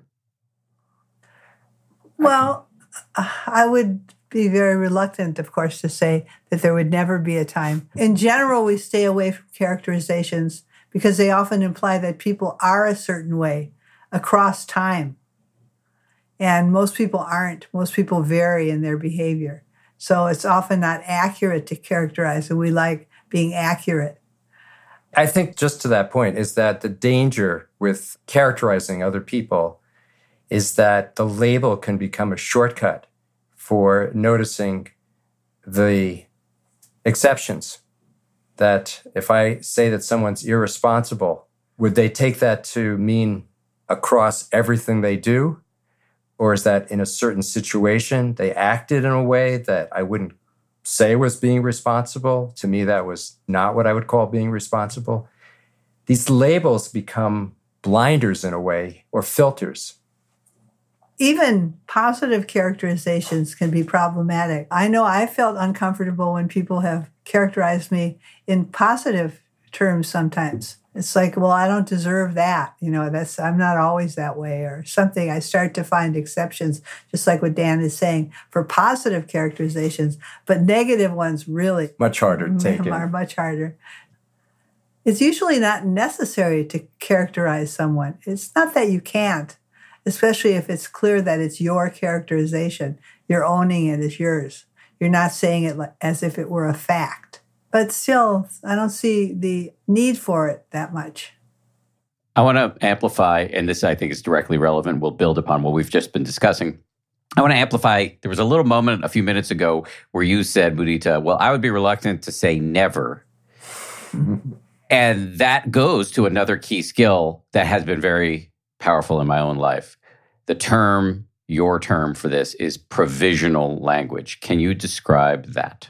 Well, I would be very reluctant, of course, to say that there would never be a time. In general, we stay away from characterizations because they often imply that people are a certain way across time. And most people aren't. Most people vary in their behavior. So it's often not accurate to characterize, and we like being accurate. I think just to that point is that the danger with characterizing other people is that the label can become a shortcut for noticing the exceptions. That if I say that someone's irresponsible, would they take that to mean across everything they do? Or is that in a certain situation, they acted in a way that I wouldn't say was being responsible? To me, that was not what I would call being responsible. These labels become blinders in a way, or filters. Even positive characterizations can be problematic. I know I felt uncomfortable when people have characterize me in positive terms sometimes. It's like, well, I don't deserve that. You know, that's I'm not always that way or something. I start to find exceptions, just like what Dan is saying, for positive characterizations, but negative ones really much harder to take are in. much harder. It's usually not necessary to characterize someone. It's not that you can't, especially if it's clear that it's your characterization. You're owning it as yours. You're not saying it as if it were a fact. But still, I don't see the need for it that much. I want to amplify, and this I think is directly relevant. We'll build upon what we've just been discussing. I want to amplify. There was a little moment a few minutes ago where you said, Mudita, well, I would be reluctant to say never. And that goes to another key skill that has been very powerful in my own life. The term, your term for this, is provisional language. Can you describe that?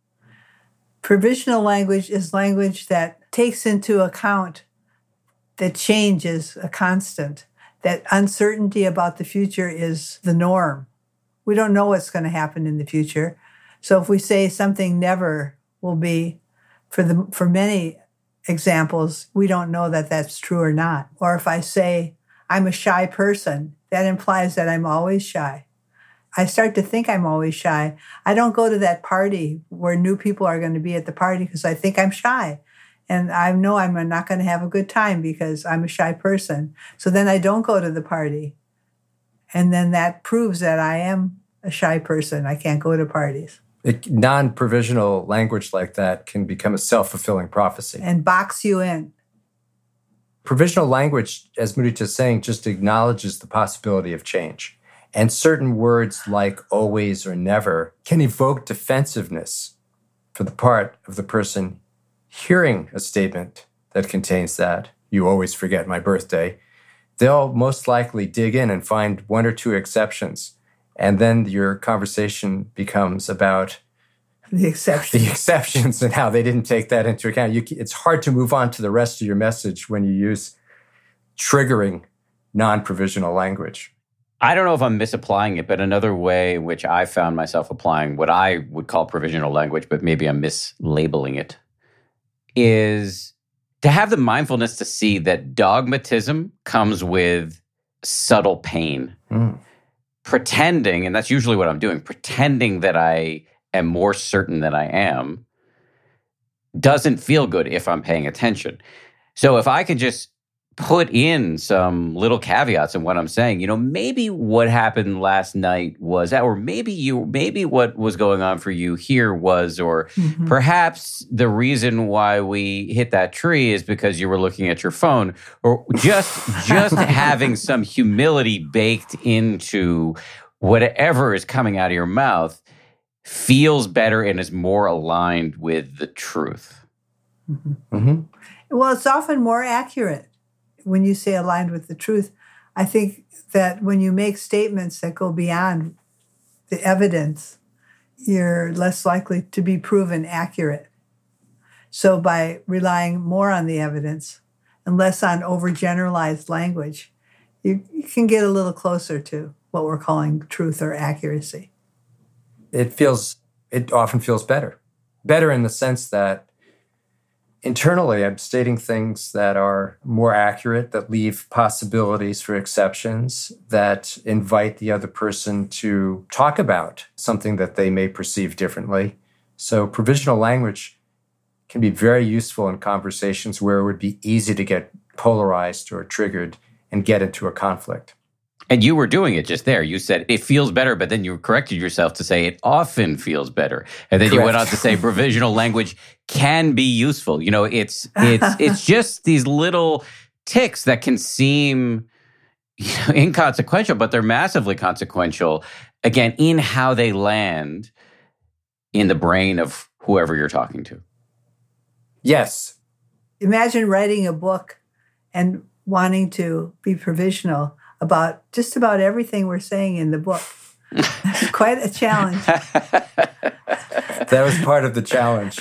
Provisional language is language that takes into account that change is a constant, that uncertainty about the future is the norm. We don't know what's going to happen in the future. So if we say something never will be, for the for many examples, we don't know that that's true or not. Or if I say I'm a shy person, that implies that I'm always shy. I start to think I'm always shy. I don't go to that party where new people are going to be at the party because I think I'm shy. And I know I'm not going to have a good time because I'm a shy person. So then I don't go to the party. And then that proves that I am a shy person. I can't go to parties. It, non-provisional language like that can become a self-fulfilling prophecy. And box you in. Provisional language, as Mudita is saying, just acknowledges the possibility of change. And certain words like always or never can evoke defensiveness for the part of the person hearing a statement that contains that, you always forget my birthday. They'll most likely dig in and find one or two exceptions. And then your conversation becomes about the exceptions, the exceptions and how they didn't take that into account. You, it's hard to move on to the rest of your message when you use triggering non-provisional language. I don't know if I'm misapplying it, but another way in which I found myself applying what I would call provisional language, but maybe I'm mislabeling it, is to have the mindfulness to see that dogmatism comes with subtle pain. Mm. Pretending, and that's usually what I'm doing, pretending that I am more certain than I am doesn't feel good if I'm paying attention. So if I can just put in some little caveats in what I'm saying, you know, maybe what happened last night was that, or maybe you, maybe what was going on for you here was, or mm-hmm. perhaps the reason why we hit that tree is because you were looking at your phone, or just, just having some humility baked into whatever is coming out of your mouth feels better and is more aligned with the truth. Mm-hmm. Mm-hmm. Well, it's often more accurate. When you say aligned with the truth, I think that when you make statements that go beyond the evidence, you're less likely to be proven accurate. So by relying more on the evidence and less on overgeneralized language, you, you can get a little closer to what we're calling truth or accuracy. It feels, it often feels better. Better in the sense that internally, I'm stating things that are more accurate, that leave possibilities for exceptions, that invite the other person to talk about something that they may perceive differently. So provisional language can be very useful in conversations where it would be easy to get polarized or triggered and get into a conflict. And you were doing it just there. You said it feels better, but then you corrected yourself to say it often feels better. And then Correct. You went on to say provisional language can be useful. You know, it's it's it's just these little ticks that can seem, you know, inconsequential, but they're massively consequential, again, in how they land in the brain of whoever you're talking to. Yes. Imagine writing a book and wanting to be provisional about just about everything we're saying in the book. Quite a challenge. That was part of the challenge.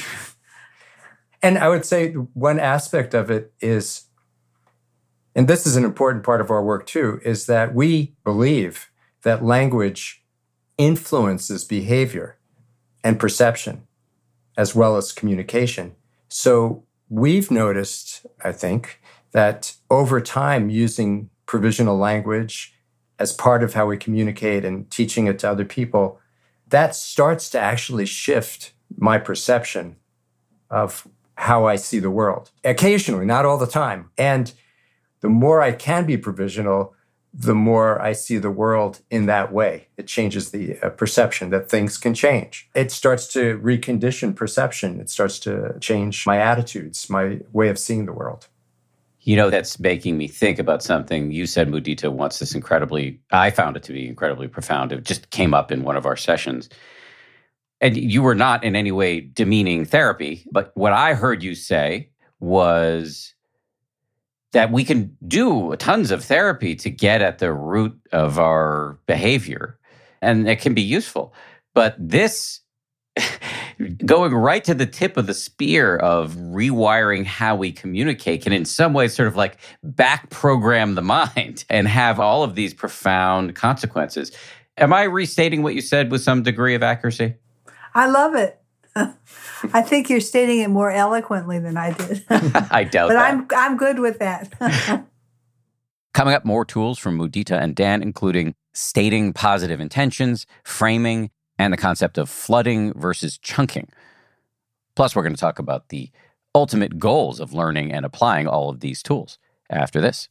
And I would say one aspect of it is, and this is an important part of our work too, is that we believe that language influences behavior and perception. as well as communication. So we've noticed, I think, that over time, using provisional language as part of how we communicate and teaching it to other people, that starts to actually shift my perception of how I see the world. Occasionally, not all the time. And the more I can be provisional, the more I see the world in that way. It changes the uh, perception that things can change. It starts to recondition perception. It starts to change my attitudes, my way of seeing the world. You know, that's making me think about something you said, Mudita, once. This incredibly, I found it to be incredibly profound. It just came up in one of our sessions. And you were not in any way demeaning therapy, but what I heard you say was that we can do tons of therapy to get at the root of our behavior, and it can be useful. But this, going right to the tip of the spear of rewiring how we communicate, can in some ways sort of like back program the mind and have all of these profound consequences. Am I restating what you said with some degree of accuracy? I love it. I think you're stating it more eloquently than I did. I doubt but that. I'm I'm good with that. Coming up, more tools from Mudita and Dan, including stating positive intentions, framing, and the concept of flooding versus chunking. Plus, we're going to talk about the ultimate goals of learning and applying all of these tools after this.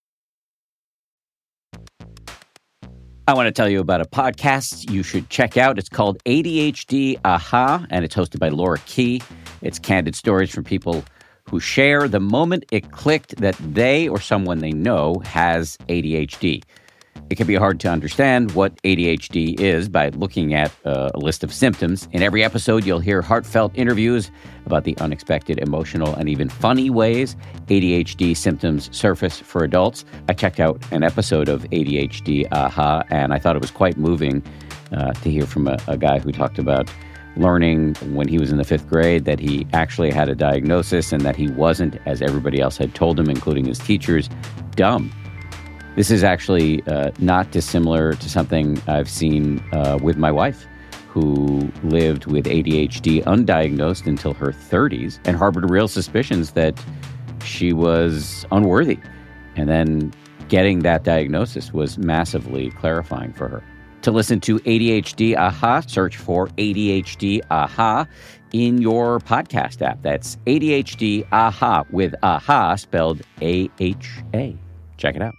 I want to tell you about a podcast you should check out. It's called A D H D Aha, and it's hosted by Laura Key. It's candid stories from people who share the moment it clicked that they or someone they know has A D H D. It can be hard to understand what A D H D is by looking at uh, a list of symptoms. In every episode, you'll hear heartfelt interviews about the unexpected, emotional, and even funny ways A D H D symptoms surface for adults. I checked out an episode of A D H D Aha, and I thought it was quite moving uh, to hear from a, a guy who talked about learning when he was in the fifth grade that he actually had a diagnosis and that he wasn't, as everybody else had told him, including his teachers, dumb. This is actually uh, not dissimilar to something I've seen uh, with my wife, who lived with A D H D undiagnosed until her thirties and harbored real suspicions that she was unworthy. And then getting that diagnosis was massively clarifying for her. To listen to A D H D Aha, search for A D H D Aha in your podcast app. That's A D H D Aha with Aha spelled A H A. Check it out.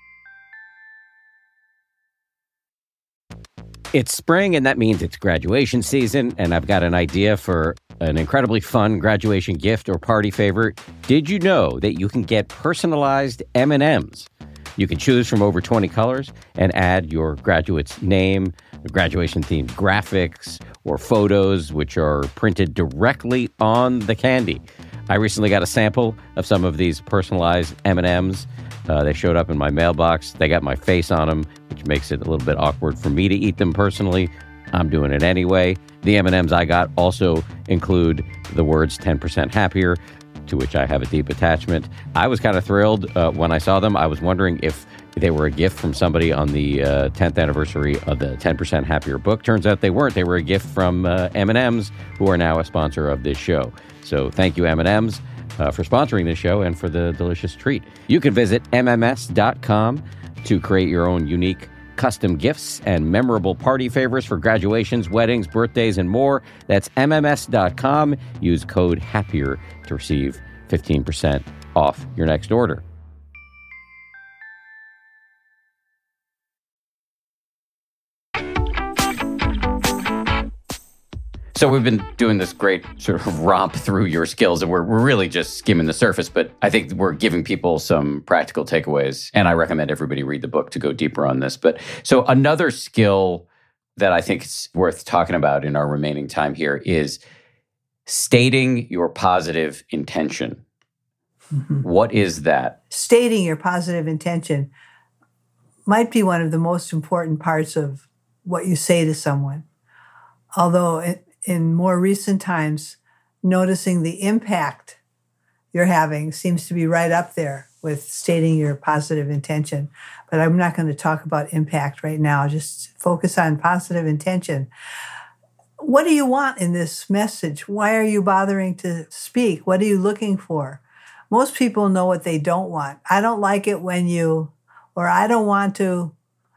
It's spring, and that means it's graduation season, and I've got an idea for an incredibly fun graduation gift or party favorite. Did you know that you can get personalized M and M's? You can choose from over twenty colors and add your graduate's name, graduation-themed graphics, or photos, which are printed directly on the candy. I recently got a sample of some of these personalized M and M's. Uh, they showed up in my mailbox. They got my face on them, which makes it a little bit awkward for me to eat them personally. I'm doing it anyway. The M and M's I got also include the words ten percent happier, to which I have a deep attachment. I was kind of thrilled uh, when I saw them. I was wondering if they were a gift from somebody on the uh, tenth anniversary of the ten percent Happier book. Turns out they weren't. They were a gift from uh, M and M's, who are now a sponsor of this show. So thank you, M and M's. Uh, for sponsoring this show and for the delicious treat. You can visit M M S dot com to create your own unique custom gifts and memorable party favors for graduations, weddings, birthdays, and more. That's M M S dot com. Use code HAPPIER to receive fifteen percent off your next order. So we've been doing this great sort of romp through your skills, and we're, we're really just skimming the surface, but I think we're giving people some practical takeaways, and I recommend everybody read the book to go deeper on this. But so another skill that I think is worth talking about in our remaining time here is stating your positive intention. Mm-hmm. What is that? Stating your positive intention might be one of the most important parts of what you say to someone. Although it, in more recent times, noticing the impact you're having seems to be right up there with stating your positive intention. But I'm not going to talk about impact right now. Just focus on positive intention. what do you want in this message? Why are you bothering to speak? What are you looking for? Most people know what they don't want. I don't like it when you, or I don't want to.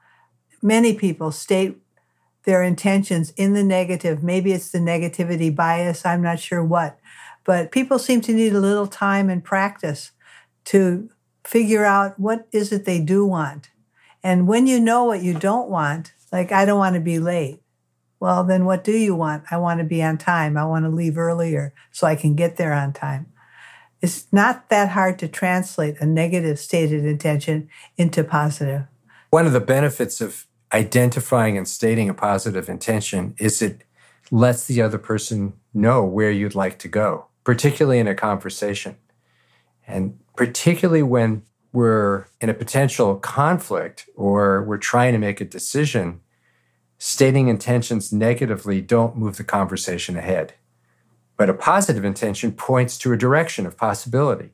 Many people state their intentions in the negative. Maybe it's the negativity bias. I'm not sure what. But people seem to need a little time and practice to figure out what is it they do want. And when you know what you don't want, like, I don't want to be late. Well, then what do you want? I want to be on time. I want to leave earlier so I can get there on time. It's not that hard to translate a negative stated intention into positive. One of the benefits of identifying and stating a positive intention is it lets the other person know where you'd like to go, particularly in a conversation. And particularly when we're in a potential conflict or we're trying to make a decision, stating intentions negatively don't move the conversation ahead. But a positive intention points to a direction of possibility.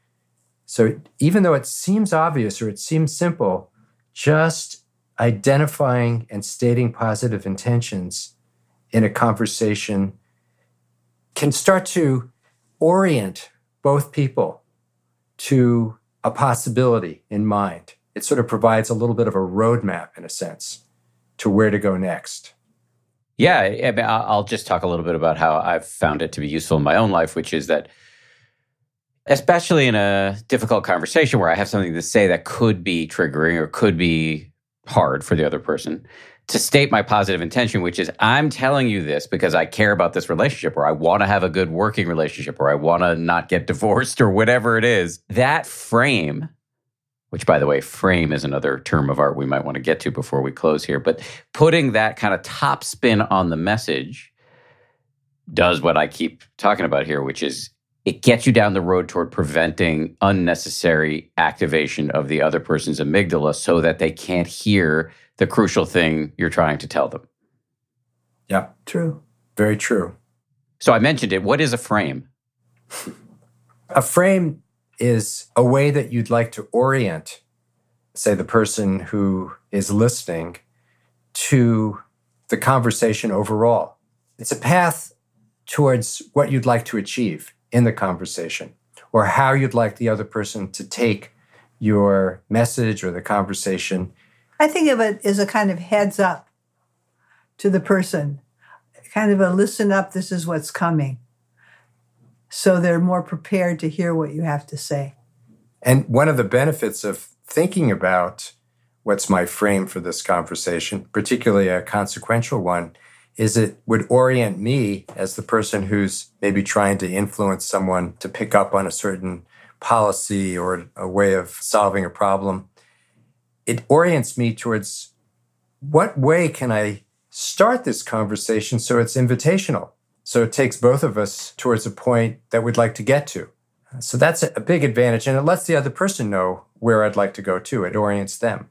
So even though it seems obvious or it seems simple, just identifying and stating positive intentions in a conversation can start to orient both people to a possibility in mind. It sort of provides a little bit of a roadmap, in a sense, to where to go next. Yeah, I mean, I'll just talk a little bit about how I've found it to be useful in my own life, which is that, especially in a difficult conversation where I have something to say that could be triggering or could be hard for the other person, to state my positive intention, which is I'm telling you this because I care about this relationship, or I want to have a good working relationship, or I want to not get divorced, or whatever it is. That frame, which, by the way, frame is another term of art we might want to get to before we close here, but putting that kind of top spin on the message does what I keep talking about here, which is it gets you down the road toward preventing unnecessary activation of the other person's amygdala so that they can't hear the crucial thing you're trying to tell them. Yeah. True. Very true. So I mentioned it. What is a frame? A frame is a way that you'd like to orient, say, the person who is listening to the conversation overall. It's a path towards what you'd like to achieve in the conversation, or how you'd like the other person to take your message or the conversation. I think of it as a kind of heads up to the person, kind of a listen up, this is what's coming. So they're more prepared to hear what you have to say. And one of the benefits of thinking about what's my frame for this conversation, particularly a consequential one, is it would orient me as the person who's maybe trying to influence someone to pick up on a certain policy or a way of solving a problem. It orients me towards what way can I start this conversation so it's invitational, so it takes both of us towards a point that we'd like to get to. So that's a big advantage, and it lets the other person know where I'd like to go to. It orients them.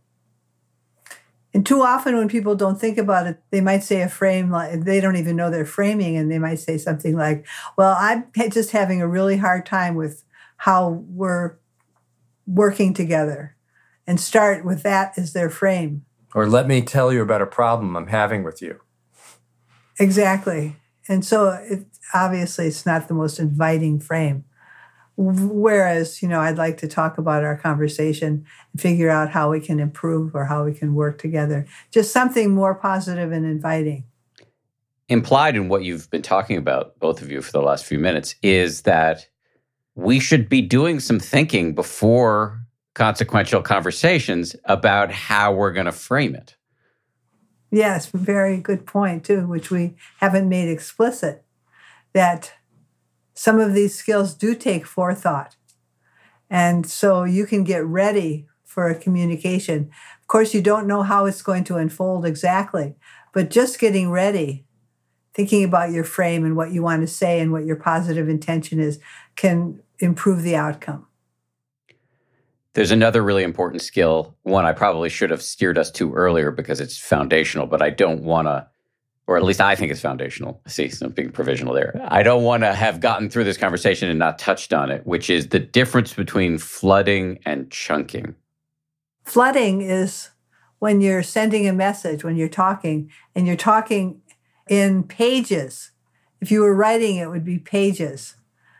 And too often when people don't think about it, they might say a frame, like they don't even know they're framing, and they might say something like, well, I'm just having a really hard time with how we're working together, and start with that as their frame. Or let me tell you about a problem I'm having with you. Exactly. And so it, obviously it's not the most inviting frame. Whereas, you know, I'd like to talk about our conversation and figure out how we can improve or how we can work together. Just something more positive and inviting. Implied in what you've been talking about, both of you, for the last few minutes, is that we should be doing some thinking before consequential conversations about how we're going to frame it. Yes, very good point, too, which we haven't made explicit, that some of these skills do take forethought. And so you can get ready for a communication. Of course, you don't know how it's going to unfold exactly, but just getting ready, thinking about your frame and what you want to say and what your positive intention is, can improve the outcome. There's another really important skill, one I probably should have steered us to earlier because it's foundational, but I don't want to, or at least I think it's foundational. See, some being provisional there. I don't want to have gotten through this conversation and not touched on it, which is the difference between flooding and chunking. Flooding is when you're sending a message, when you're talking, and you're talking in pages. If you were writing, it would be pages.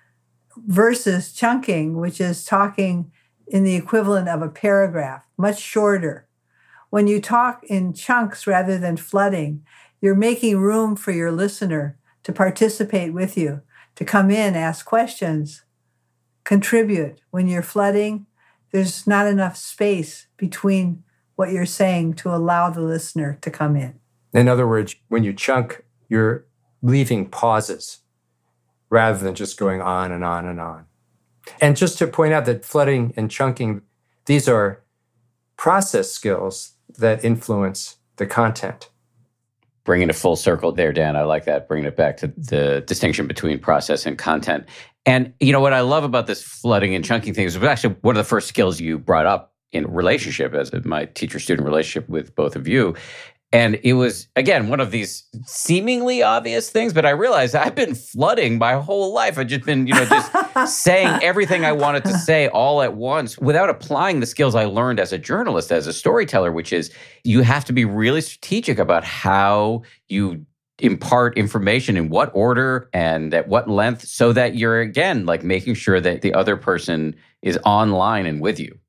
Versus chunking, which is talking in the equivalent of a paragraph, much shorter. When you talk in chunks rather than flooding, you're making room for your listener to participate with you, to come in, ask questions, contribute. When you're flooding, there's not enough space between what you're saying to allow the listener to come in. In other words, when you chunk, you're leaving pauses rather than just going on and on and on. And just to point out that flooding and chunking, these are process skills that influence the content. Bringing it full circle there, Dan. I like that. Bringing it back to the distinction between process and content. And, you know, what I love about this flooding and chunking thing is it was actually one of the first skills you brought up in relationship as my teacher-student relationship with both of you. And it was, again, one of these seemingly obvious things, but I realized I've been flooding my whole life. I've just been, you know, just saying everything I wanted to say all at once without applying the skills I learned as a journalist, as a storyteller, which is you have to be really strategic about how you impart information in what order and at what length so that you're, again, like making sure that the other person is online and with you.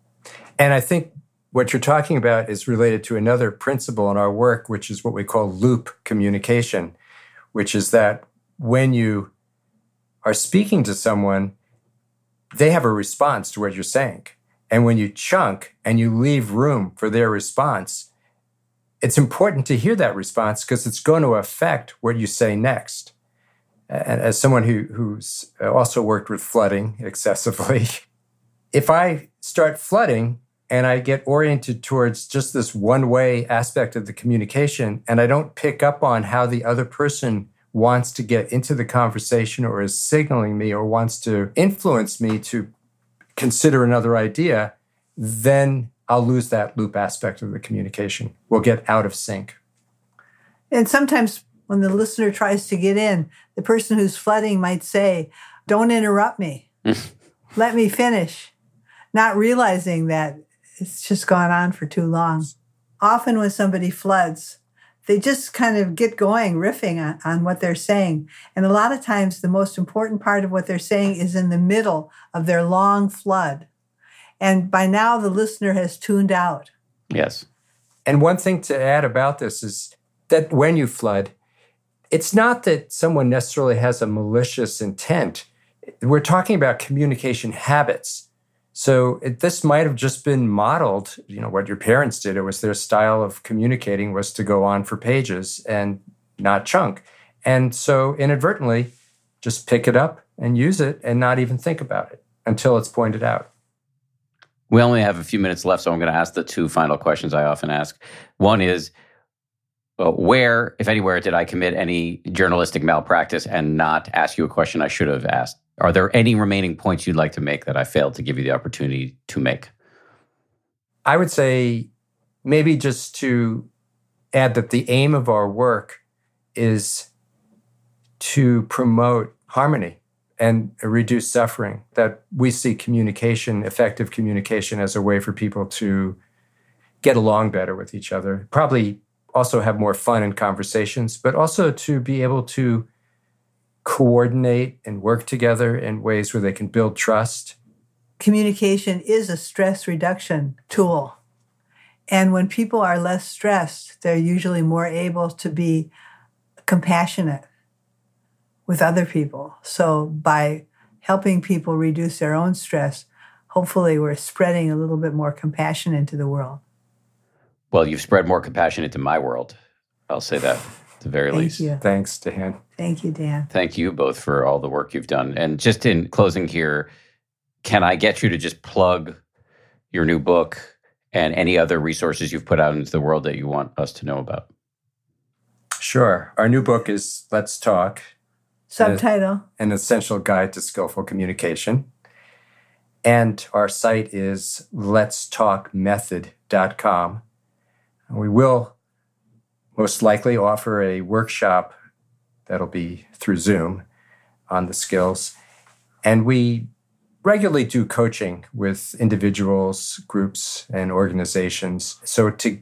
And I think what you're talking about is related to another principle in our work, which is what we call loop communication, which is that when you are speaking to someone, they have a response to what you're saying. And when you chunk and you leave room for their response, it's important to hear that response because it's going to affect what you say next. And as someone who, who's also worked with flooding excessively, if I start flooding, and I get oriented towards just this one-way aspect of the communication, and I don't pick up on how the other person wants to get into the conversation or is signaling me or wants to influence me to consider another idea, then I'll lose that loop aspect of the communication. We'll get out of sync. And sometimes when the listener tries to get in, the person who's flooding might say, "Don't interrupt me. Let me finish," not realizing that it's just gone on for too long. Often when somebody floods, they just kind of get going, riffing on, on what they're saying. And a lot of times the most important part of what they're saying is in the middle of their long flood. And by now the listener has tuned out. Yes. And one thing to add about this is that when you flood, it's not that someone necessarily has a malicious intent. We're talking about communication habits. So it, this might have just been modeled, you know, what your parents did. It was their style of communicating was to go on for pages and not chunk. And so inadvertently, just pick it up and use it and not even think about it until it's pointed out. We only have a few minutes left, so I'm going to ask the two final questions I often ask. One is, well, where, if anywhere, did I commit any journalistic malpractice and not ask you a question I should have asked? Are there any remaining points you'd like to make that I failed to give you the opportunity to make? I would say maybe just to add that the aim of our work is to promote harmony and reduce suffering, that we see communication, effective communication, as a way for people to get along better with each other, probably also have more fun in conversations, but also to be able to coordinate and work together in ways where they can build trust. Communication is a stress reduction tool. And when people are less stressed, they're usually more able to be compassionate with other people. So by helping people reduce their own stress, hopefully we're spreading a little bit more compassion into the world. Well, you've spread more compassion into my world. I'll say that at the very Thank least. you. Thanks, Dan. Thank you, Dan. Thank you both for all the work you've done. And just in closing here, can I get you to just plug your new book and any other resources you've put out into the world that you want us to know about? Sure. Our new book is Let's Talk. Subtitle. An Essential Guide to Skillful Communication. And our site is lets talk method dot com. We will most likely offer a workshop that'll be through Zoom on the skills. And we regularly do coaching with individuals, groups, and organizations. So to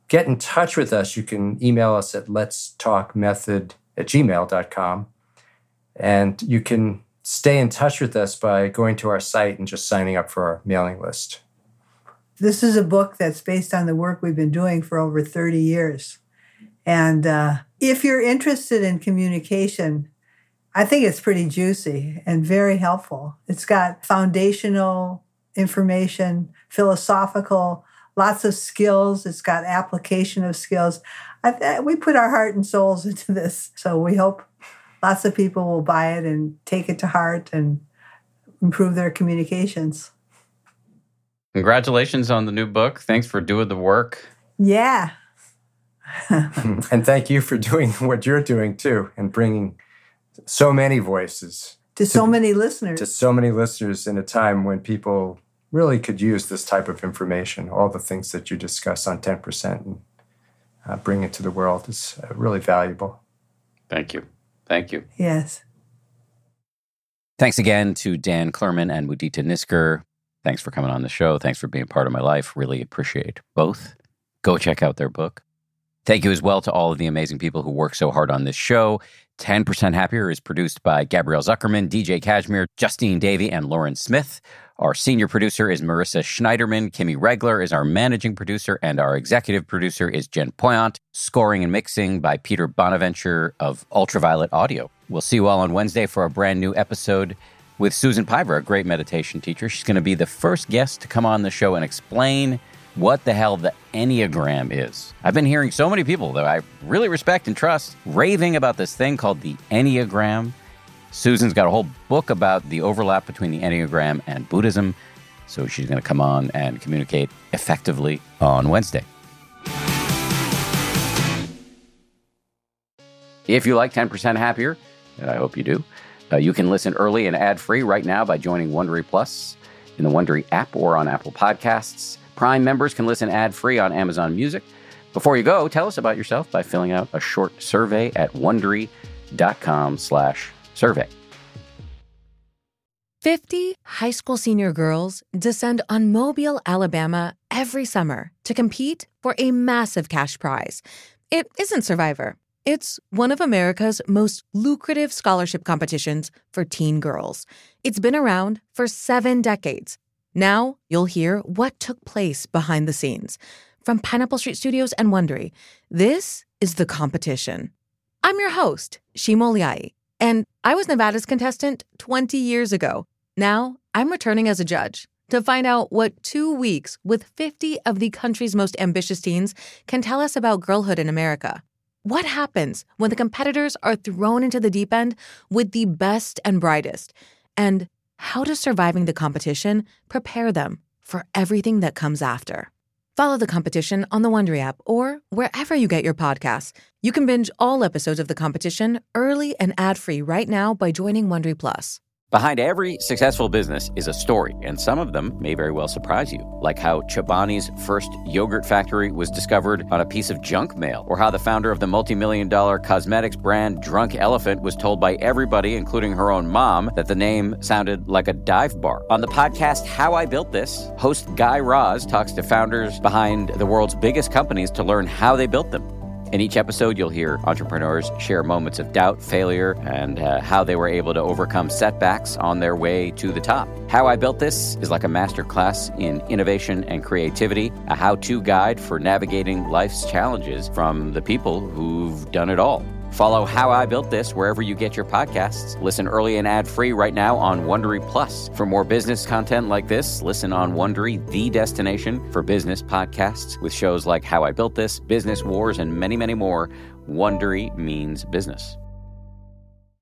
get in touch with us, you can email us at letstalkmethod at gmail dot com. And you can stay in touch with us by going to our site and just signing up for our mailing list. This is a book that's based on the work we've been doing for over thirty years. And uh, if you're interested in communication, I think it's pretty juicy and very helpful. It's got foundational information, philosophical, lots of skills. It's got application of skills. I, we put our heart and souls into this. So we hope lots of people will buy it and take it to heart and improve their communications. Congratulations on the new book. Thanks for doing the work. Yeah. And thank you for doing what you're doing too, and bringing so many voices to, to so many listeners. To so many listeners in a time when people really could use this type of information. All the things that you discuss on ten percent and uh, bring it to the world is uh, really valuable. Thank you. Thank you. Yes. Thanks again to Dan Clurman and Mudita Nisker. Thanks for coming on the show. Thanks for being part of my life. Really appreciate both. Go check out their book. Thank you as well to all of the amazing people who work so hard on this show. ten percent Happier is produced by Gabrielle Zuckerman, D J Kashmir, Justine Davey, and Lauren Smith. Our senior producer is Marissa Schneiderman. Kimmy Regler is our managing producer, and our executive producer is Jen Poyant. Scoring and mixing by Peter Bonaventure of Ultraviolet Audio. We'll see you all on Wednesday for a brand new episode with Susan Piver, a great meditation teacher. She's going to be the first guest to come on the show and explain what the hell the Enneagram is. I've been hearing so many people that I really respect and trust raving about this thing called the Enneagram. Susan's got a whole book about the overlap between the Enneagram and Buddhism, so she's going to come on and communicate effectively on Wednesday. If you like ten percent Happier, and I hope you do, uh, you can listen early and ad-free right now by joining Wondery Plus in the Wondery app or on Apple Podcasts. Prime members can listen ad-free on Amazon Music. Before you go, tell us about yourself by filling out a short survey at Wondery.com slash survey. fifty high school senior girls descend on Mobile, Alabama every summer to compete for a massive cash prize. It isn't Survivor. It's one of America's most lucrative scholarship competitions for teen girls. It's been around for seven decades. Now you'll hear what took place behind the scenes. From Pineapple Street Studios and Wondery, this is The Competition. I'm your host, Shima Oliai, and I was Nevada's contestant twenty years ago. Now I'm returning as a judge to find out what two weeks with fifty of the country's most ambitious teens can tell us about girlhood in America. What happens when the competitors are thrown into the deep end with the best and brightest? And how does surviving the competition prepare them for everything that comes after? Follow The Competition on the Wondery app or wherever you get your podcasts. You can binge all episodes of The Competition early and ad-free right now by joining Wondery Plus. Behind every successful business is a story, and some of them may very well surprise you, like how Chobani's first yogurt factory was discovered on a piece of junk mail, or how the founder of the multi-million dollar cosmetics brand Drunk Elephant was told by everybody, including her own mom, that the name sounded like a dive bar. On the podcast How I Built This, host Guy Raz talks to founders behind the world's biggest companies to learn how they built them. In each episode, you'll hear entrepreneurs share moments of doubt, failure, and uh, how they were able to overcome setbacks on their way to the top. How I Built This is like a masterclass in innovation and creativity, a how-to guide for navigating life's challenges from the people who've done it all. Follow How I Built This wherever you get your podcasts. Listen early and ad-free right now on Wondery Plus. For more business content like this, listen on Wondery, the destination for business podcasts with shows like How I Built This, Business Wars, and many, many more. Wondery means business.